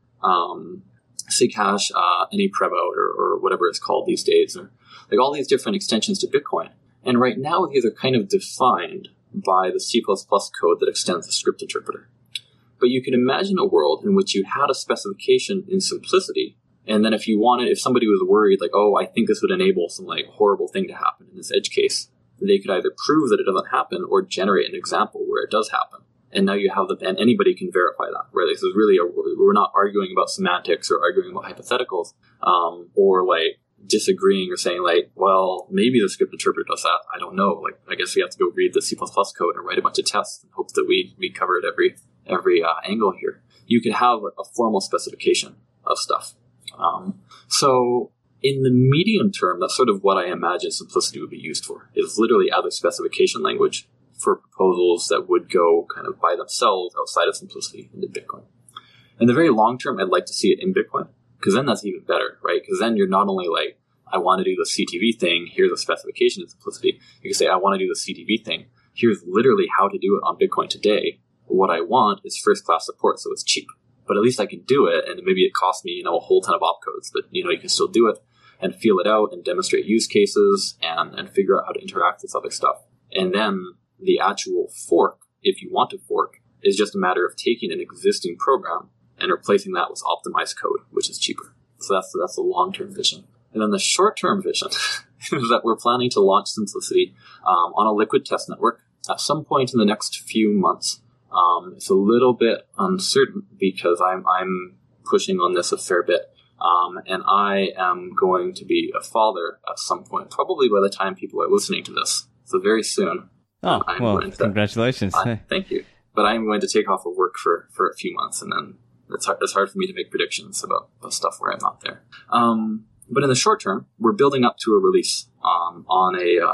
Sighash, any Prevout, or whatever it's called these days, or like all these different extensions to Bitcoin. And right now these are kind of defined by the C++ code that extends the script interpreter. But you can imagine a world in which you had a specification in simplicity, and then if somebody was worried, like, oh, I think this would enable some like horrible thing to happen in this edge case, they could either prove that it doesn't happen or generate an example where it does happen. And now you have and anybody can verify that, where this is really we're not arguing about semantics or arguing about hypotheticals, or like disagreeing or saying like, well, maybe the script interpreter does that. I don't know. Like, I guess we have to go read the C++ code and write a bunch of tests and hope that we covered every angle here. You could have a formal specification of stuff. So in the medium term, that's sort of what I imagine simplicity would be used for, is literally as a specification language for proposals that would go kind of by themselves outside of simplicity into Bitcoin. In the very long term, I'd like to see it in Bitcoin, because then that's even better, right? Because then you're not only like, I want to do the CTV thing, here's a specification of simplicity. You can say, I want to do the CTV thing, here's literally how to do it on Bitcoin today. What I want is first-class support, so it's cheap. But at least I can do it, and maybe it costs me, a whole ton of opcodes, but, you can still do it and feel it out and demonstrate use cases and figure out how to interact with other stuff. And then the actual fork, if you want to fork, is just a matter of taking an existing program and replacing that with optimized code, which is cheaper. So that's the long-term vision. And then the short-term vision is that we're planning to launch Simplicity on a Liquid test network at some point in the next few months. It's a little bit uncertain because I'm pushing on this a fair bit. And I am going to be a father at some point, probably by the time people are listening to this. So very soon. Oh, well, congratulations. Thank you. But I'm going to take off of work for a few months, and then it's hard for me to make predictions about stuff where I'm not there. But in the short term, we're building up to a release on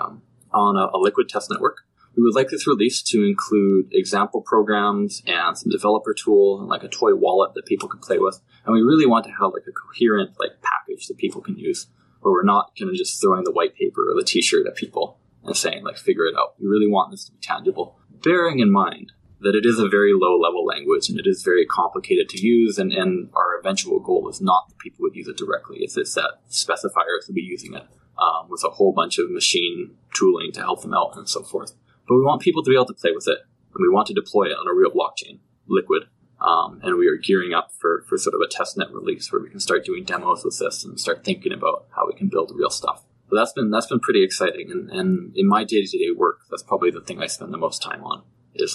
a Liquid test network. We would like this release to include example programs and some developer tool and like a toy wallet that people can play with. And we really want to have like a coherent like package that people can use, where we're not kind of just throwing the white paper or the t-shirt at people and saying like, figure it out. We really want this to be tangible, bearing in mind that it is a very low level language and it is very complicated to use. And our eventual goal is not that people would use it directly. It's that specifiers will be using it with a whole bunch of machine tooling to help them out and so forth. But we want people to be able to play with it, and we want to deploy it on a real blockchain, Liquid. And we are gearing up for sort of a testnet release where we can start doing demos with this and start thinking about how we can build real stuff. So that's been pretty exciting. And in my day-to-day work, that's probably the thing I spend the most time on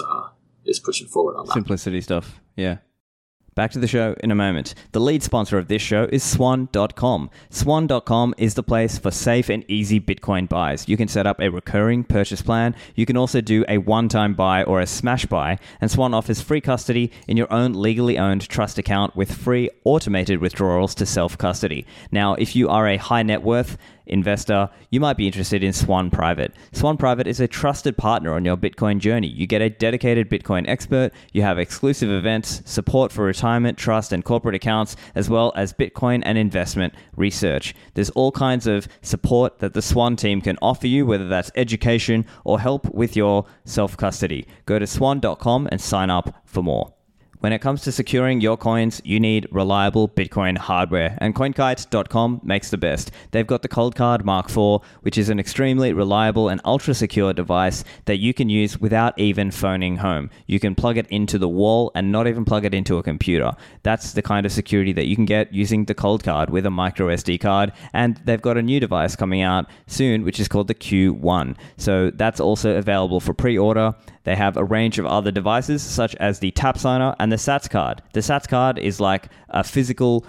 is pushing forward on that. Simplicity stuff, yeah. Back to the show in a moment. The lead sponsor of this show is Swan.com. Swan.com is the place for safe and easy Bitcoin buys. You can set up a recurring purchase plan. You can also do a one-time buy or a smash buy. And Swan offers free custody in your own legally owned trust account with free automated withdrawals to self-custody. Now, if you are a high net worth investor, you might be interested in Swan Private. Swan Private is a trusted partner on your Bitcoin journey. You get a dedicated Bitcoin expert, you have exclusive events, support for retirement, trust, and corporate accounts, as well as Bitcoin and investment research. There's all kinds of support that the Swan team can offer you, whether that's education or help with your self-custody. Go to swan.com and sign up for more. When it comes to securing your coins, you need reliable Bitcoin hardware, and CoinKite.com makes the best. They've got the Coldcard Mark IV, which is an extremely reliable and ultra-secure device that you can use without even phoning home. You can plug it into the wall and not even plug it into a computer. That's the kind of security that you can get using the Coldcard with a micro SD card, and they've got a new device coming out soon, which is called the Q1. So that's also available for pre-order. They have a range of other devices, such as the Tap Signer and the Sats Card. The Sats Card is like a physical,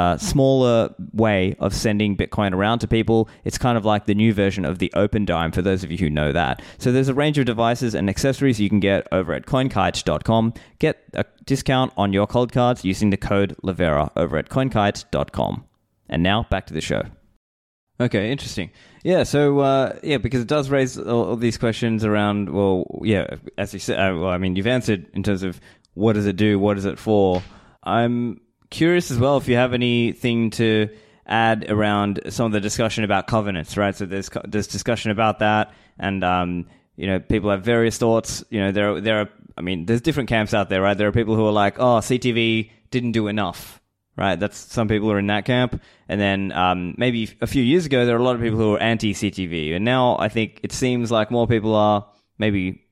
smaller way of sending Bitcoin around to people. It's kind of like the new version of the Open Dime, for those of you who know that. So there's a range of devices and accessories you can get over at CoinKite.com. Get a discount on your cold cards using the code Livera over at CoinKite.com. And now, back to the show. Okay, interesting. Yeah, so, because it does raise all these questions around, as you said, you've answered in terms of what does it do, what is it for. I'm curious as well if you have anything to add around some of the discussion about covenants, right? So there's discussion about that, and, people have various thoughts. There's different camps out there, right? There are people who are like, CTV didn't do enough. Right, some people are in that camp, and then maybe a few years ago there were a lot of people who were anti-CTV, and now I think it seems like more people are maybe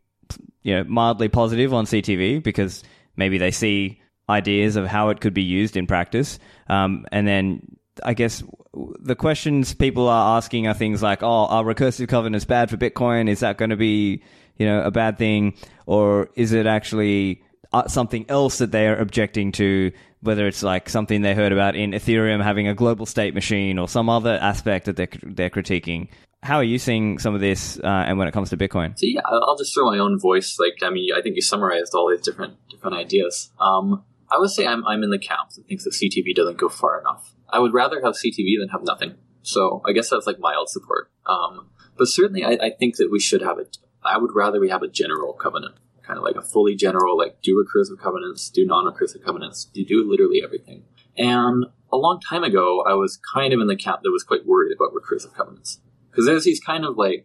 mildly positive on CTV because maybe they see ideas of how it could be used in practice, and then I guess the questions people are asking are things like, are recursive covenants bad for Bitcoin? Is that going to be a bad thing, or is it actually something else that they are objecting to? Whether it's like something they heard about in Ethereum having a global state machine or some other aspect that they're critiquing. How are you seeing some of this and when it comes to Bitcoin? So yeah, I'll just throw my own voice. I think you summarized all these different ideas. I would say I'm in the camp that thinks that CTV doesn't go far enough. I would rather have CTV than have nothing. So I guess that's like mild support. But certainly I think that we should have it. I would rather we have a general covenant. Kind of like a fully general, like do recursive covenants, do non-recursive covenants, do literally everything. And a long time ago, I was kind of in the camp that was quite worried about recursive covenants. Because there's these kind of like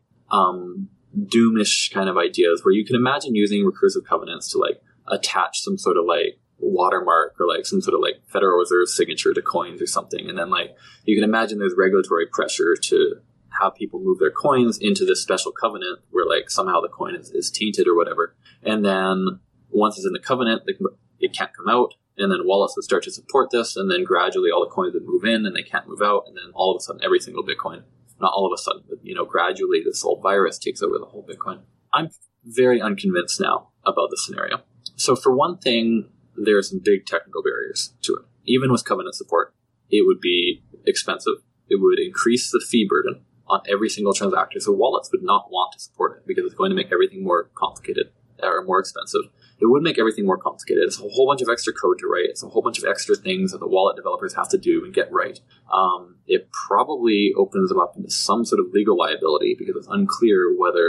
doomish kind of ideas where you can imagine using recursive covenants to like attach some sort of like watermark or like some sort of like Federal Reserve signature to coins or something. And then like you can imagine there's regulatory pressure to have people move their coins into this special covenant where like somehow the coin is tainted or whatever. And then once it's in the covenant, it can't come out. And then wallets would start to support this, and then gradually all the coins would move in, and they can't move out. And then all of a sudden, every single Bitcoin, not all of a sudden, but gradually this whole virus takes over the whole Bitcoin. I'm very unconvinced now about the scenario. So for one thing, there are some big technical barriers to it. Even with covenant support, it would be expensive. It would increase the fee burden on every single transactor. So wallets would not want to support it because it's going to make everything more complicated or more expensive. It would make everything more complicated. It's a whole bunch of extra code to write. It's a whole bunch of extra things that the wallet developers have to do and get right. It probably opens them up into some sort of legal liability because it's unclear whether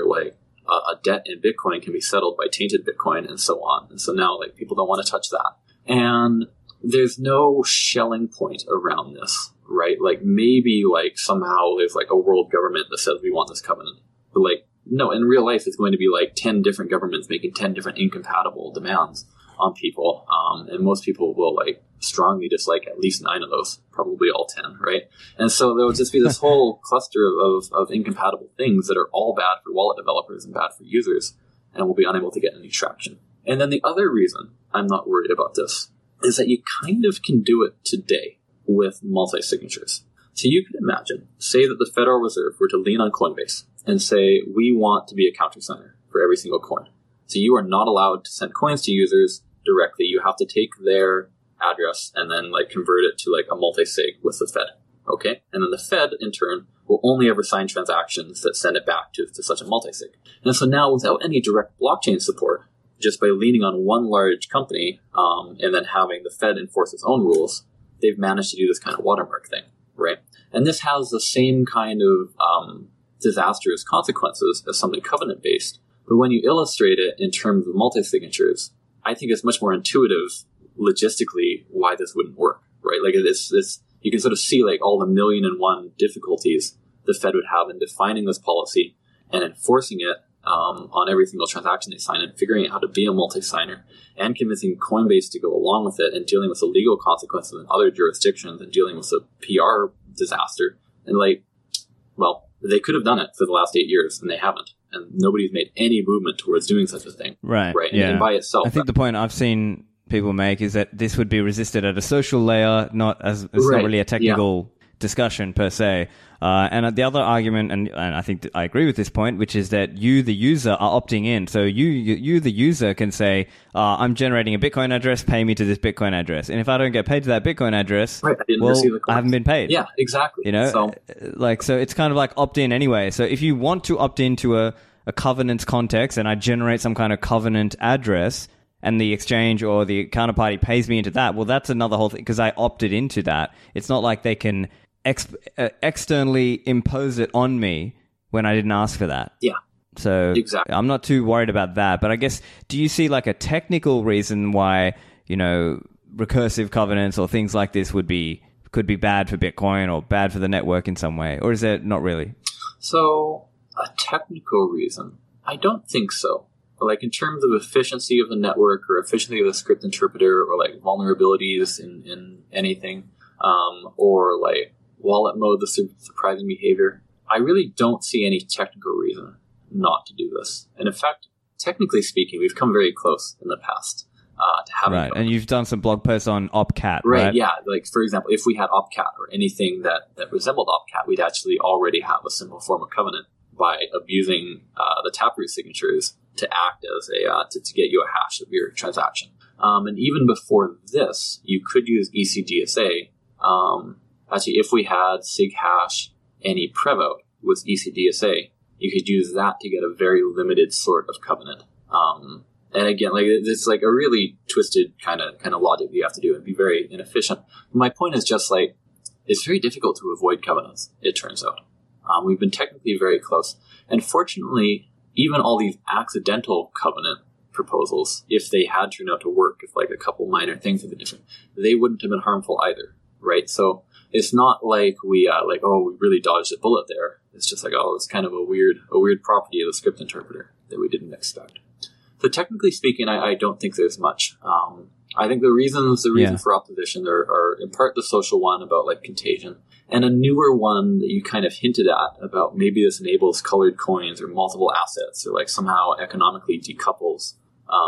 a debt in Bitcoin can be settled by tainted Bitcoin and so on. And so now people don't want to touch that. And there's no Schelling point around this, right? Maybe somehow there's a world government that says we want this covenant. But no, in real life, it's going to be 10 different governments making 10 different incompatible demands on people. And most people will strongly dislike at least 9 of those, probably all 10, right? And so there will just be this whole cluster of incompatible things that are all bad for wallet developers and bad for users, and will be unable to get any traction. And then the other reason I'm not worried about this is that you kind of can do it today with multi-signatures. So you could imagine, say that the Federal Reserve were to lean on Coinbase and say, we want to be a countersigner for every single coin. So you are not allowed to send coins to users directly. You have to take their address and then convert it to a multi-sig with the Fed. Okay? And then the Fed, in turn, will only ever sign transactions that send it back to such a multi-sig. And so now, without any direct blockchain support, just by leaning on one large company and then having the Fed enforce its own rules, they've managed to do this kind of watermark thing, right? And this has the same kind of disastrous consequences as something covenant-based. But when you illustrate it in terms of multi-signatures, I think it's much more intuitive logistically why this wouldn't work, right? This you can sort of see all the 1,000,001 difficulties the Fed would have in defining this policy and enforcing it on every single transaction they sign, and figuring out how to be a multi-signer, and convincing Coinbase to go along with it, and dealing with the legal consequences in other jurisdictions, and dealing with the PR disaster. And they could have done it for the last 8 years, and they haven't. And nobody's made any movement towards doing such a thing. Right. Yeah. And by itself, I think the point I've seen people make is that this would be resisted at a social layer, not as it's not really a technical discussion per se. And the other argument, and I think that I agree with this point, which is that you, the user, are opting in. So you the user, can say, I'm generating a Bitcoin address, pay me to this Bitcoin address. And if I don't get paid to that Bitcoin address, I haven't been paid. Yeah, exactly. So it's kind of opt in anyway. So if you want to opt into a covenants context, and I generate some kind of covenant address, and the exchange or the counterparty pays me into that, well, that's another whole thing, because I opted into that. It's not like they can externally impose it on me when I didn't ask for that. Yeah. So exactly. I'm not too worried about that. But I guess, do you see a technical reason why, recursive covenants or things like this could be bad for Bitcoin or bad for the network in some way? Or is it not really? So a technical reason? I don't think so. In terms of efficiency of the network or efficiency of the script interpreter, or vulnerabilities in anything, or wallet mode, the surprising behavior, I really don't see any technical reason not to do this. And in fact, technically speaking, we've come very close in the past to having right. And you've done some blog posts on OpCat, right? Yeah. For example, if we had OpCat or anything that resembled OpCat, we'd actually already have a simple form of covenant by abusing the Taproot signatures to act as to get you a hash of your transaction. And even before this, you could use ECDSA. Actually, if we had SigHash any Prevost with ECDSA, you could use that to get a very limited sort of covenant. And again, it's a really twisted kind of logic that you have to do and be very inefficient. My point is just it's very difficult to avoid covenants, it turns out. We've been technically very close. And fortunately, even all these accidental covenant proposals, if they had turned out to work, if a couple minor things had been different, they wouldn't have been harmful either, right? So it's not we we really dodged a bullet there. It's just it's kind of a weird property of the script interpreter that we didn't expect. So technically speaking, I don't think there's much. I think the reason for opposition are in part the social one about contagion, and a newer one that you kind of hinted at about maybe this enables colored coins or multiple assets, or somehow economically decouples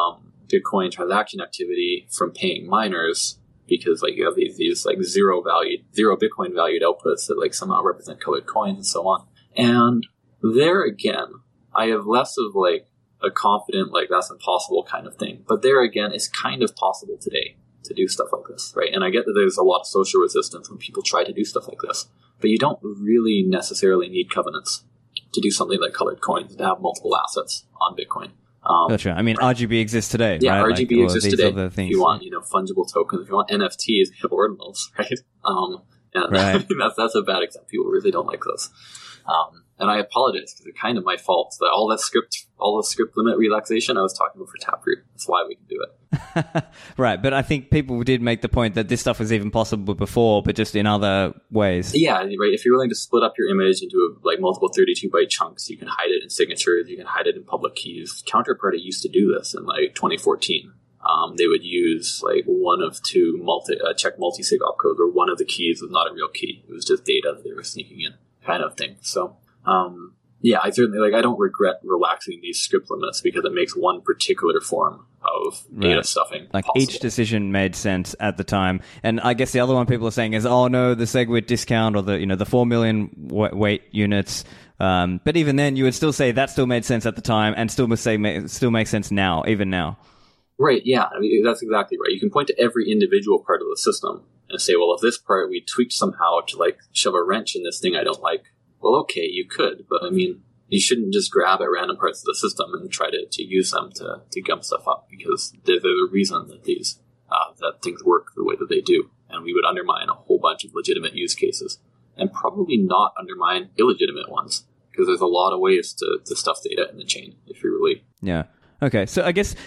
Bitcoin transaction activity from paying miners, because like you have these like zero Bitcoin valued outputs that like somehow represent colored coins and so on. And there again, I have less of like a confident, like that's impossible kind of thing. But there again, it's kind of possible today to do stuff like this, right? And I get that there's a lot of social resistance when people try to do stuff like this, but you don't really necessarily need covenants to do something like colored coins, to have multiple assets on Bitcoin. Gotcha. I mean, RGB exists today, yeah, right? RGB exists today. If you want, fungible tokens, if you want NFTs, you have ordinals, right? And right. I think that's a bad example. People really don't like those. And I apologize because it's kind of my fault that all the script limit relaxation I was talking about for Taproot. That's why we can do it. Right, but I think people did make the point that this stuff was even possible before, but just in other ways. Yeah, right. If you're willing to split up your image into like multiple 32-byte chunks, you can hide it in signatures, you can hide it in public keys. Counterparty used to do this in like 2014. They would use like one of two check multi-sig opcodes where one of the keys was not a real key. It was just data that they were sneaking in, kind of thing. So, yeah, I certainly I don't regret relaxing these script limits because it makes one particular form of data stuffing like possible. Each decision made sense at the time. And I guess the other one people are saying is, oh no, the SegWit discount or the 4 million weight units. But even then, you would still say that still made sense at the time and still makes sense now, even now. Right, yeah, I mean, that's exactly right. You can point to every individual part of the system and say, well, if this part we tweaked somehow to like shove a wrench in this thing I don't like, well, okay, you could, but I mean, you shouldn't just grab at random parts of the system and try to use them to gum stuff up, because they're the reason that that things work the way that they do. And we would undermine a whole bunch of legitimate use cases and probably not undermine illegitimate ones, because there's a lot of ways to stuff data in the chain if you really... Yeah. Okay, so I guess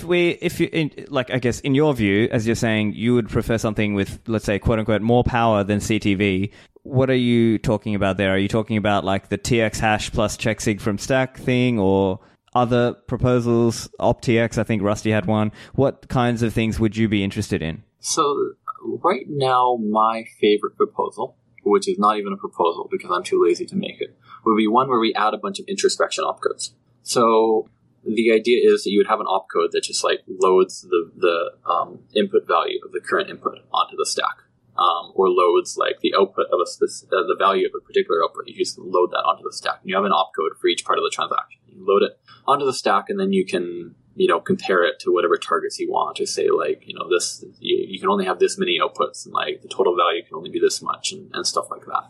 in your view, as you're saying, you would prefer something with, let's say, quote unquote, more power than CTV. What are you talking about there? Are you talking about like the TX hash plus checksig from Stack thing, or other proposals? OptX, I think Rusty had one. What kinds of things would you be interested in? So right now, my favorite proposal, which is not even a proposal because I'm too lazy to make it, would be one where we add a bunch of introspection opcodes. So the idea is that you would have an opcode that just like loads the input value of the current input onto the stack, or loads like the output of the value of a particular output. You just load that onto the stack. And you have an opcode for each part of the transaction. You load it onto the stack, and then you can compare it to whatever targets you want. To say like this you can only have this many outputs, and like the total value can only be this much, and stuff like that.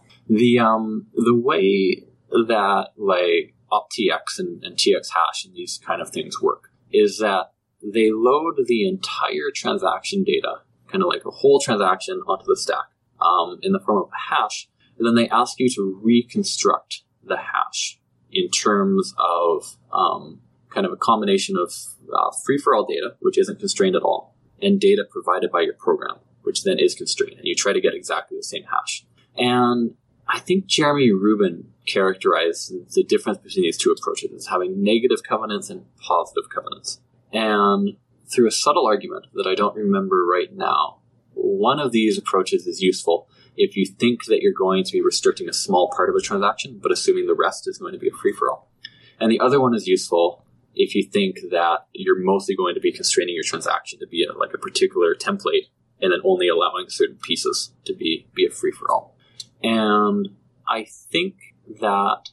The way that like OptX and TX hash and these kind of things work is that they load the entire transaction data, kind of like a whole transaction, onto the stack in the form of a hash, and then they ask you to reconstruct the hash in terms of kind of a combination of free-for-all data, which isn't constrained at all, and data provided by your program, which then is constrained, and you try to get exactly the same hash. And I think Jeremy Rubin characterized the difference between these two approaches as having negative covenants and positive covenants. And through a subtle argument that I don't remember right now, one of these approaches is useful if you think that you're going to be restricting a small part of a transaction, but assuming the rest is going to be a free-for-all. And the other one is useful if you think that you're mostly going to be constraining your transaction to be a particular template, and then only allowing certain pieces to be a free-for-all. And I think that,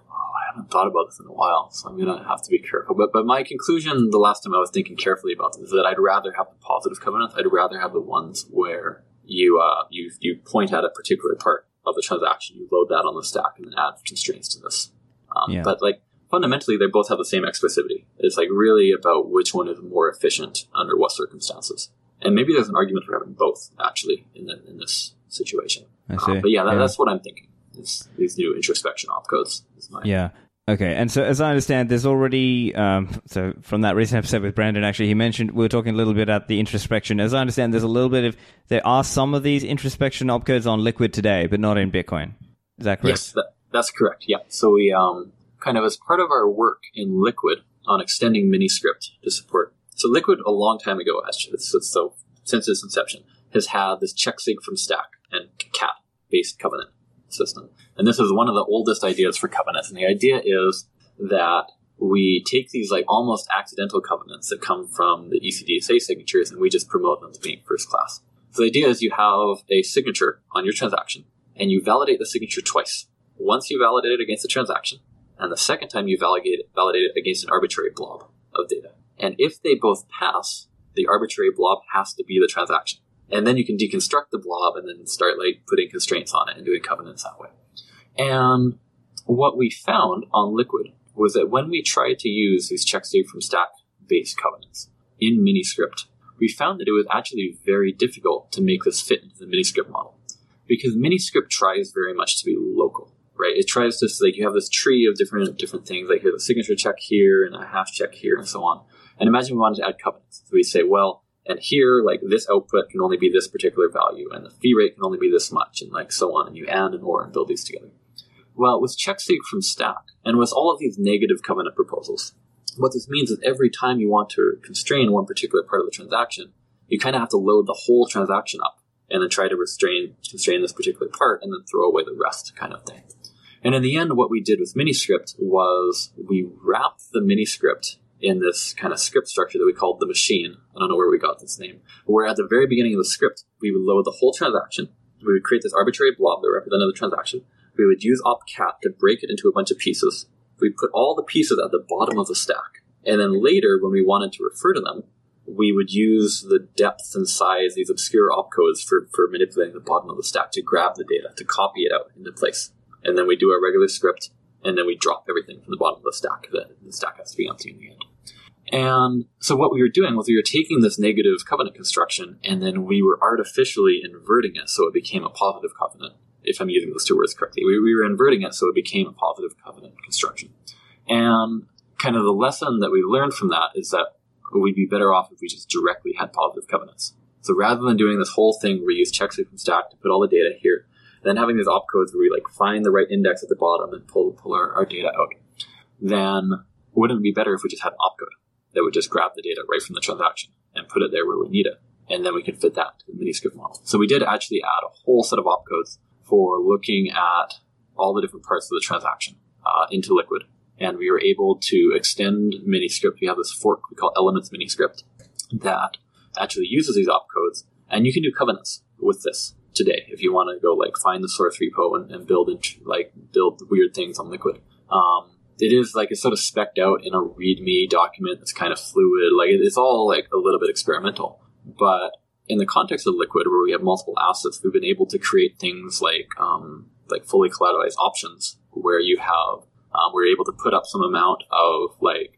I haven't thought about this in a while, so I'm going to have to be careful. But my conclusion the last time I was thinking carefully about this is that I'd rather have the positive covenants. I'd rather have the ones where you point at a particular part of the transaction, you load that on the stack, and then add constraints to this. But like fundamentally, they both have the same expressivity. It's like really about which one is more efficient under what circumstances. And maybe there's an argument for having both, actually, in this situation. I see. But yeah, that's what I'm thinking. These new introspection opcodes. Yeah. Okay. And so as I understand, there's already, so from that recent episode with Brandon, actually, he mentioned, we were talking a little bit about the introspection. As I understand, there are some of these introspection opcodes on Liquid today, but not in Bitcoin. Is that correct? Yes, that's correct. Yeah. So we, kind of as part of our work in Liquid on extending Miniscript to support. So Liquid, a long time ago, so since its inception, has had this checksig from Stack and cat-based covenant system. And this is one of the oldest ideas for covenants. And the idea is that we take these like almost accidental covenants that come from the ECDSA signatures and we just promote them to being first class. So the idea is you have a signature on your transaction and you validate the signature twice. Once you validate it against the transaction, and the second time you validate it against an arbitrary blob of data. And if they both pass, the arbitrary blob has to be the transaction. And then you can deconstruct the blob and then start like putting constraints on it and doing covenants that way. And what we found on Liquid was that when we tried to use these check save from stack based covenants in Miniscript, we found that it was actually very difficult to make this fit into the Miniscript model. Because Miniscript tries very much to be local, right? It tries to, like, you have this tree of different things, like here's a signature check here and a hash check here and so on. And imagine we wanted to add covenants. So we say, well, and here, like, this output can only be this particular value, and the fee rate can only be this much, and like so on, and you add and or and build these together. Well, with checksave from stack, and with all of these negative covenant proposals, what this means is every time you want to constrain one particular part of the transaction, you kind of have to load the whole transaction up, and then try to constrain this particular part, and then throw away the rest kind of thing. And in the end, what we did with Miniscript was we wrapped the Miniscript in this kind of script structure that we called the machine. I don't know where we got this name. Where at the very beginning of the script, we would load the whole transaction. We would create this arbitrary blob that represented the transaction. We would use opcat to break it into a bunch of pieces. We put all the pieces at the bottom of the stack. And then later, when we wanted to refer to them, we would use the depth and size, these obscure opcodes for manipulating the bottom of the stack to grab the data, to copy it out into place. And then we do our regular script, and then we drop everything from the bottom of the stack. The stack has to be empty in the end. And so what we were doing was we were taking this negative covenant construction, and then we were artificially inverting it so it became a positive covenant, if I'm using those two words correctly. We were inverting it so it became a positive covenant construction. And kind of the lesson that we learned from that is that we'd be better off if we just directly had positive covenants. So rather than doing this whole thing where we use checksave from stack to put all the data here, then having these opcodes where we like find the right index at the bottom and pull our data out, then wouldn't it be better if we just had an opcode that would just grab the data right from the transaction and put it there where we need it, and then we could fit that to the Miniscript model. So we did actually add a whole set of opcodes for looking at all the different parts of the transaction into Liquid, and we were able to extend Miniscript. We have this fork we call Elements Miniscript that actually uses these opcodes, and you can do covenants with this today if you want to go like find the source repo and build weird things on Liquid. It is like it's sort of specced out in a README document that's kind of fluid. Like it's all like a little bit experimental. But in the context of Liquid, where we have multiple assets, we've been able to create things like fully collateralized options, where you have we're able to put up some amount of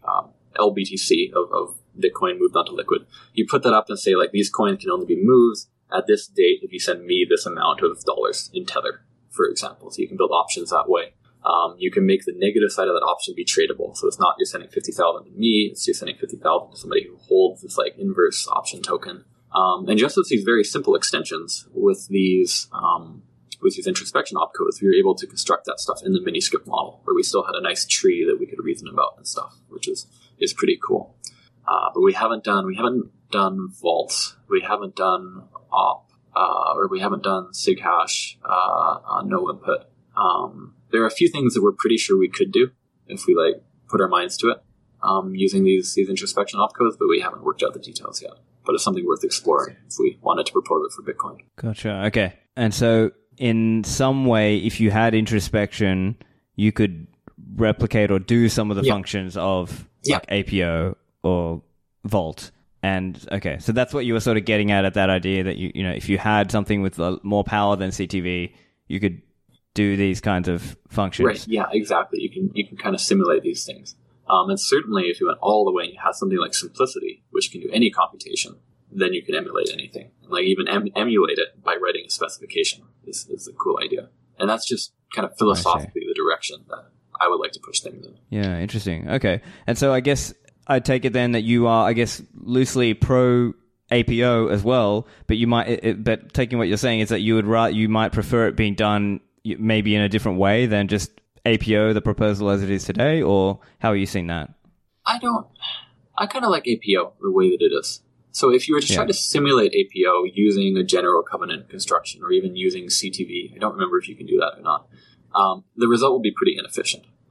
LBTC of Bitcoin moved onto Liquid. You put that up and say like these coins can only be moved at this date if you send me this amount of dollars in Tether, for example. So you can build options that way. You can make the negative side of that option be tradable. So it's not you're sending 50,000 to me, it's you're sending 50,000 to somebody who holds this like inverse option token. And just with these very simple extensions with these introspection opcodes, we were able to construct that stuff in the Miniscript model, where we still had a nice tree that we could reason about and stuff, which is pretty cool. But we haven't done vaults. We haven't done op, or we haven't done sighash, no input. There are a few things that we're pretty sure we could do if we like put our minds to it, using these introspection opcodes, but we haven't worked out the details yet. But it's something worth exploring if we wanted to propose it for Bitcoin. Gotcha. Okay. And so in some way, if you had introspection, you could replicate or do some of the functions of like APO or Vault. And okay, so that's what you were sort of getting at that idea that you know if you had something with more power than CTV, you could do these kinds of functions. Right. Yeah, exactly. You can kind of simulate these things. And certainly if you went all the way and you had something like Simplicity, which can do any computation, then you can emulate anything. And like even emulate it by writing a specification is a cool idea. And that's just kind of philosophically the direction that I would like to push things in. Yeah, interesting. Okay. And so I guess I take it then that you are, I guess, loosely pro APO as well, but you might, but taking what you're saying is that you might prefer it being done maybe in a different way than just APO, the proposal as it is today, or how are you seeing that? I kind of like APO the way that it is. So if you were to try to simulate APO using a general covenant construction or even using CTV, I don't remember if you can do that or not, the result will be pretty inefficient.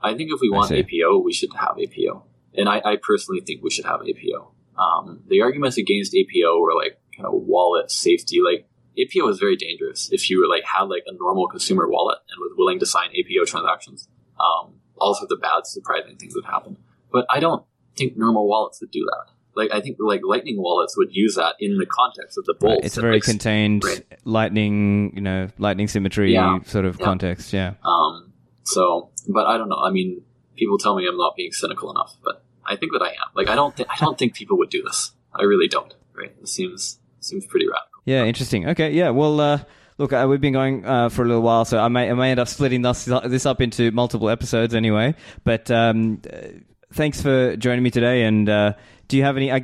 I think if we want APO, we should have APO. And I personally think we should have APO. The arguments against APO were like kind of wallet safety. Like APO is very dangerous if you were like had like a normal consumer wallet and was willing to sign APO transactions. All sorts of bad, surprising things would happen. But I don't think normal wallets would do that. Like I think like Lightning wallets would use that in the context of the bolts. Right. It's a very contained Lightning symmetry sort of context. Yeah. So, but I don't know. I mean, people tell me I'm not being cynical enough, but I think that I am. Like I don't think people would do this. I really don't. Right? It seems pretty radical. Yeah. Interesting. Okay. Yeah. Well. Look, we've been going for a little while, so I may end up splitting this up into multiple episodes anyway. But thanks for joining me today. And do you have any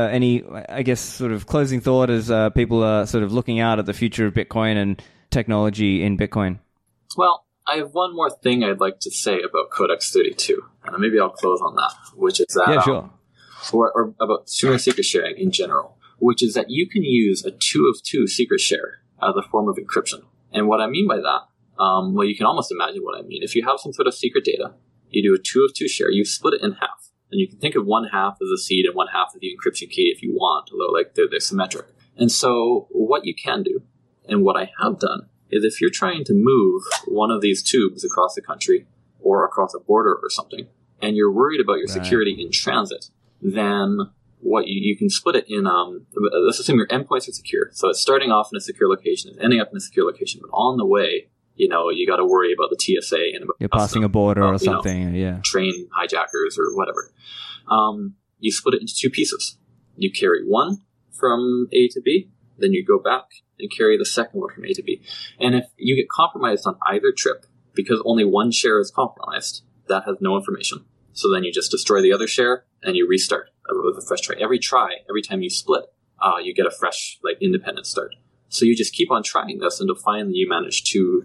sort of closing thought as people are sort of looking out at the future of Bitcoin and technology in Bitcoin? Well, I have one more thing I'd like to say about Codex 32, and maybe I'll close on that, which is that or about consumer secret sharing in general, which is that you can use a 2 of 2 secret share as a form of encryption. And what I mean by that, well, you can almost imagine what I mean. If you have some sort of secret data, you do a 2 of 2 share, you split it in half. And you can think of one half as a seed and one half as the encryption key if you want, although like they're symmetric. And so what you can do, and what I have done, is if you're trying to move one of these tubes across the country or across a border or something, and you're worried about your security in transit, then what you can split it in, let's assume your endpoints are secure. So it's starting off in a secure location, it's ending up in a secure location, but on the way, you got to worry about the TSA and about you're passing a border or something, train hijackers or whatever. You split it into 2 pieces. You carry one from A to B, then you go back and carry the second one from A to B. And if you get compromised on either trip, because only one share is compromised, that has no information. So then you just destroy the other share and you restart with a fresh try. Every time you split, you get a fresh, like, independent start. So you just keep on trying this until finally you manage two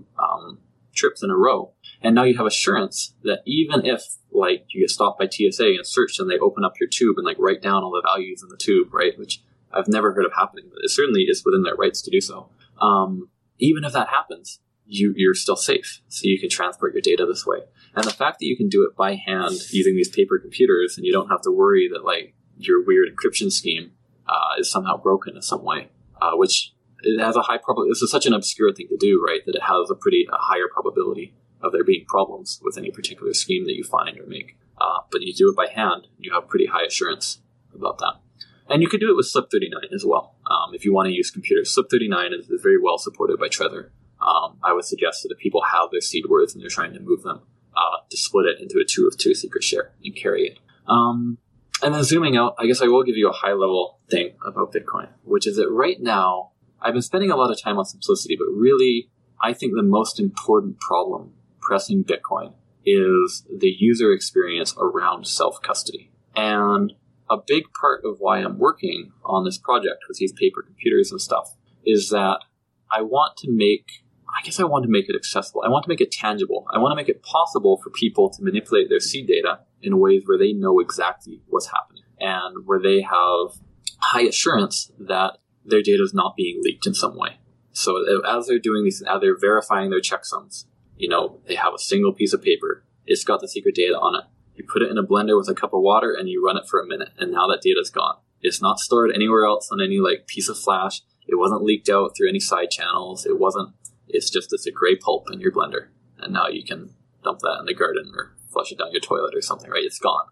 trips in a row. And now you have assurance that even if, like, you get stopped by TSA and searched and they open up your tube and, like, write down all the values in the tube, right, which I've never heard of happening, but it certainly is within their rights to do so. Even if that happens, you're still safe. So you can transport your data this way. And the fact that you can do it by hand using these paper computers and you don't have to worry that, like, your weird encryption scheme is somehow broken in some way, which it has a high probability. This is such an obscure thing to do, right, that it has a higher probability of there being problems with any particular scheme that you find or make. But you do it by hand, you have pretty high assurance about that. And you could do it with SLIP39 as well. If you want to use computers, SLIP39 is very well supported by Trezor. I would suggest that if people have their seed words and they're trying to move them, to split it into a 2 of 2 secret share and carry it. And then zooming out, I guess I will give you a high level thing about Bitcoin, which is that right now, I've been spending a lot of time on simplicity, but really, I think the most important problem pressing Bitcoin is the user experience around self-custody. And a big part of why I'm working on this project with these paper computers and stuff is that I want to make it accessible. I want to make it tangible. I want to make it possible for people to manipulate their seed data in ways where they know exactly what's happening and where they have high assurance that their data is not being leaked in some way. So as they're doing these, as they're verifying their checksums, they have a single piece of paper. It's got the secret data on it. You put it in a blender with a cup of water and you run it for a minute, and now that data's gone. It's not stored anywhere else on any piece of flash. It wasn't leaked out through any side channels. It's just a gray pulp in your blender, and now you can dump that in the garden or flush it down your toilet or something, right? It's gone,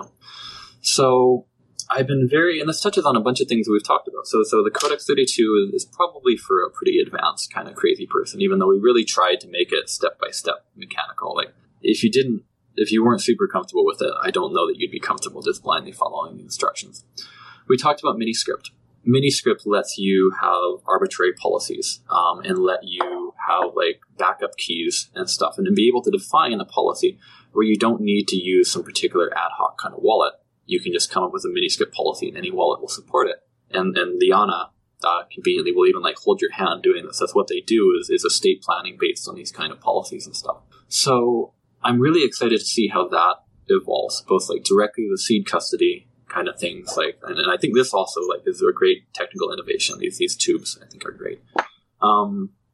So I've been and this touches on a bunch of things that we've talked about. So the Codex 32 is probably for a pretty advanced kind of crazy person, even though we really tried to make it step-by-step mechanical. Like, if you weren't super comfortable with it, I don't know that you'd be comfortable just blindly following the instructions. We talked about Miniscript. Miniscript lets you have arbitrary policies and let you have backup keys and stuff, and then be able to define a policy where you don't need to use some particular ad hoc kind of wallet. You can just come up with a Miniscript policy and any wallet will support it. And Liana conveniently will even hold your hand doing this. That's what they do is estate planning based on these kind of policies and stuff. So I'm really excited to see how that evolves, both directly with seed custody kind of things, and I think this also is a great technical innovation. These tubes I think are great.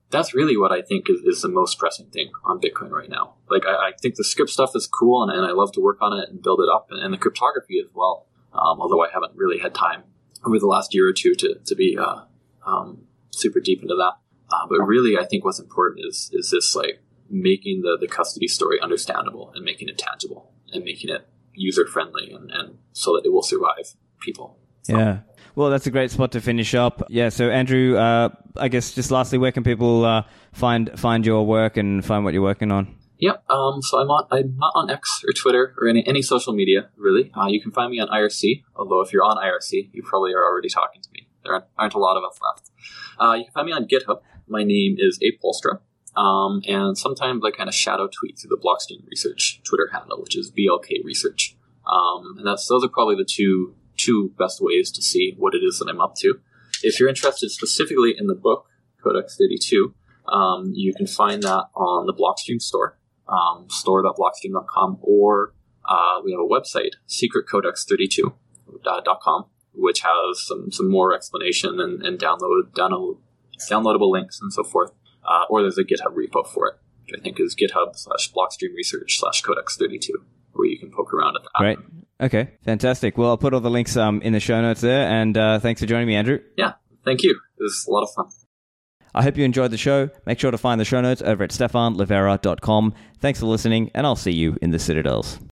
that's really what I think is the most pressing thing on Bitcoin right now. Like, I think the script stuff is cool, and I love to work on it and build it up, and the cryptography as well. Although I haven't really had time over the last year or two to be super deep into that. But really, I think what's important is this, like, making the custody story understandable and making it tangible and making it user friendly and so that it will survive people. So. Yeah. Well, that's a great spot to finish up. Yeah. So, Andrew, I guess just lastly, where can people find your work and find what you're working on? Yep. So I'm not on X or Twitter or any social media, really. You can find me on IRC, although if you're on IRC, you probably are already talking to me. There aren't a lot of us left. You can find me on GitHub. My name is Abe Polstra. And sometimes I kind of shadow tweet through the Blockstream Research Twitter handle, which is BLK Research. And those are probably the two best ways to see what it is that I'm up to. If you're interested specifically in the book, Codex 32, you can find that on the Blockstream store, store.blockstream.com, or we have a website, secretcodex32.com, which has some more explanation and downloadable links and so forth. Or there's a GitHub repo for it, which I think is github.com/blockstreamresearch/codex32, where you can poke around at that. Great. Okay, fantastic. Well, I'll put all the links in the show notes there, and thanks for joining me, Andrew. Yeah, thank you. It was a lot of fun. I hope you enjoyed the show. Make sure to find the show notes over at stefanlivera.com. Thanks for listening, and I'll see you in the Citadels.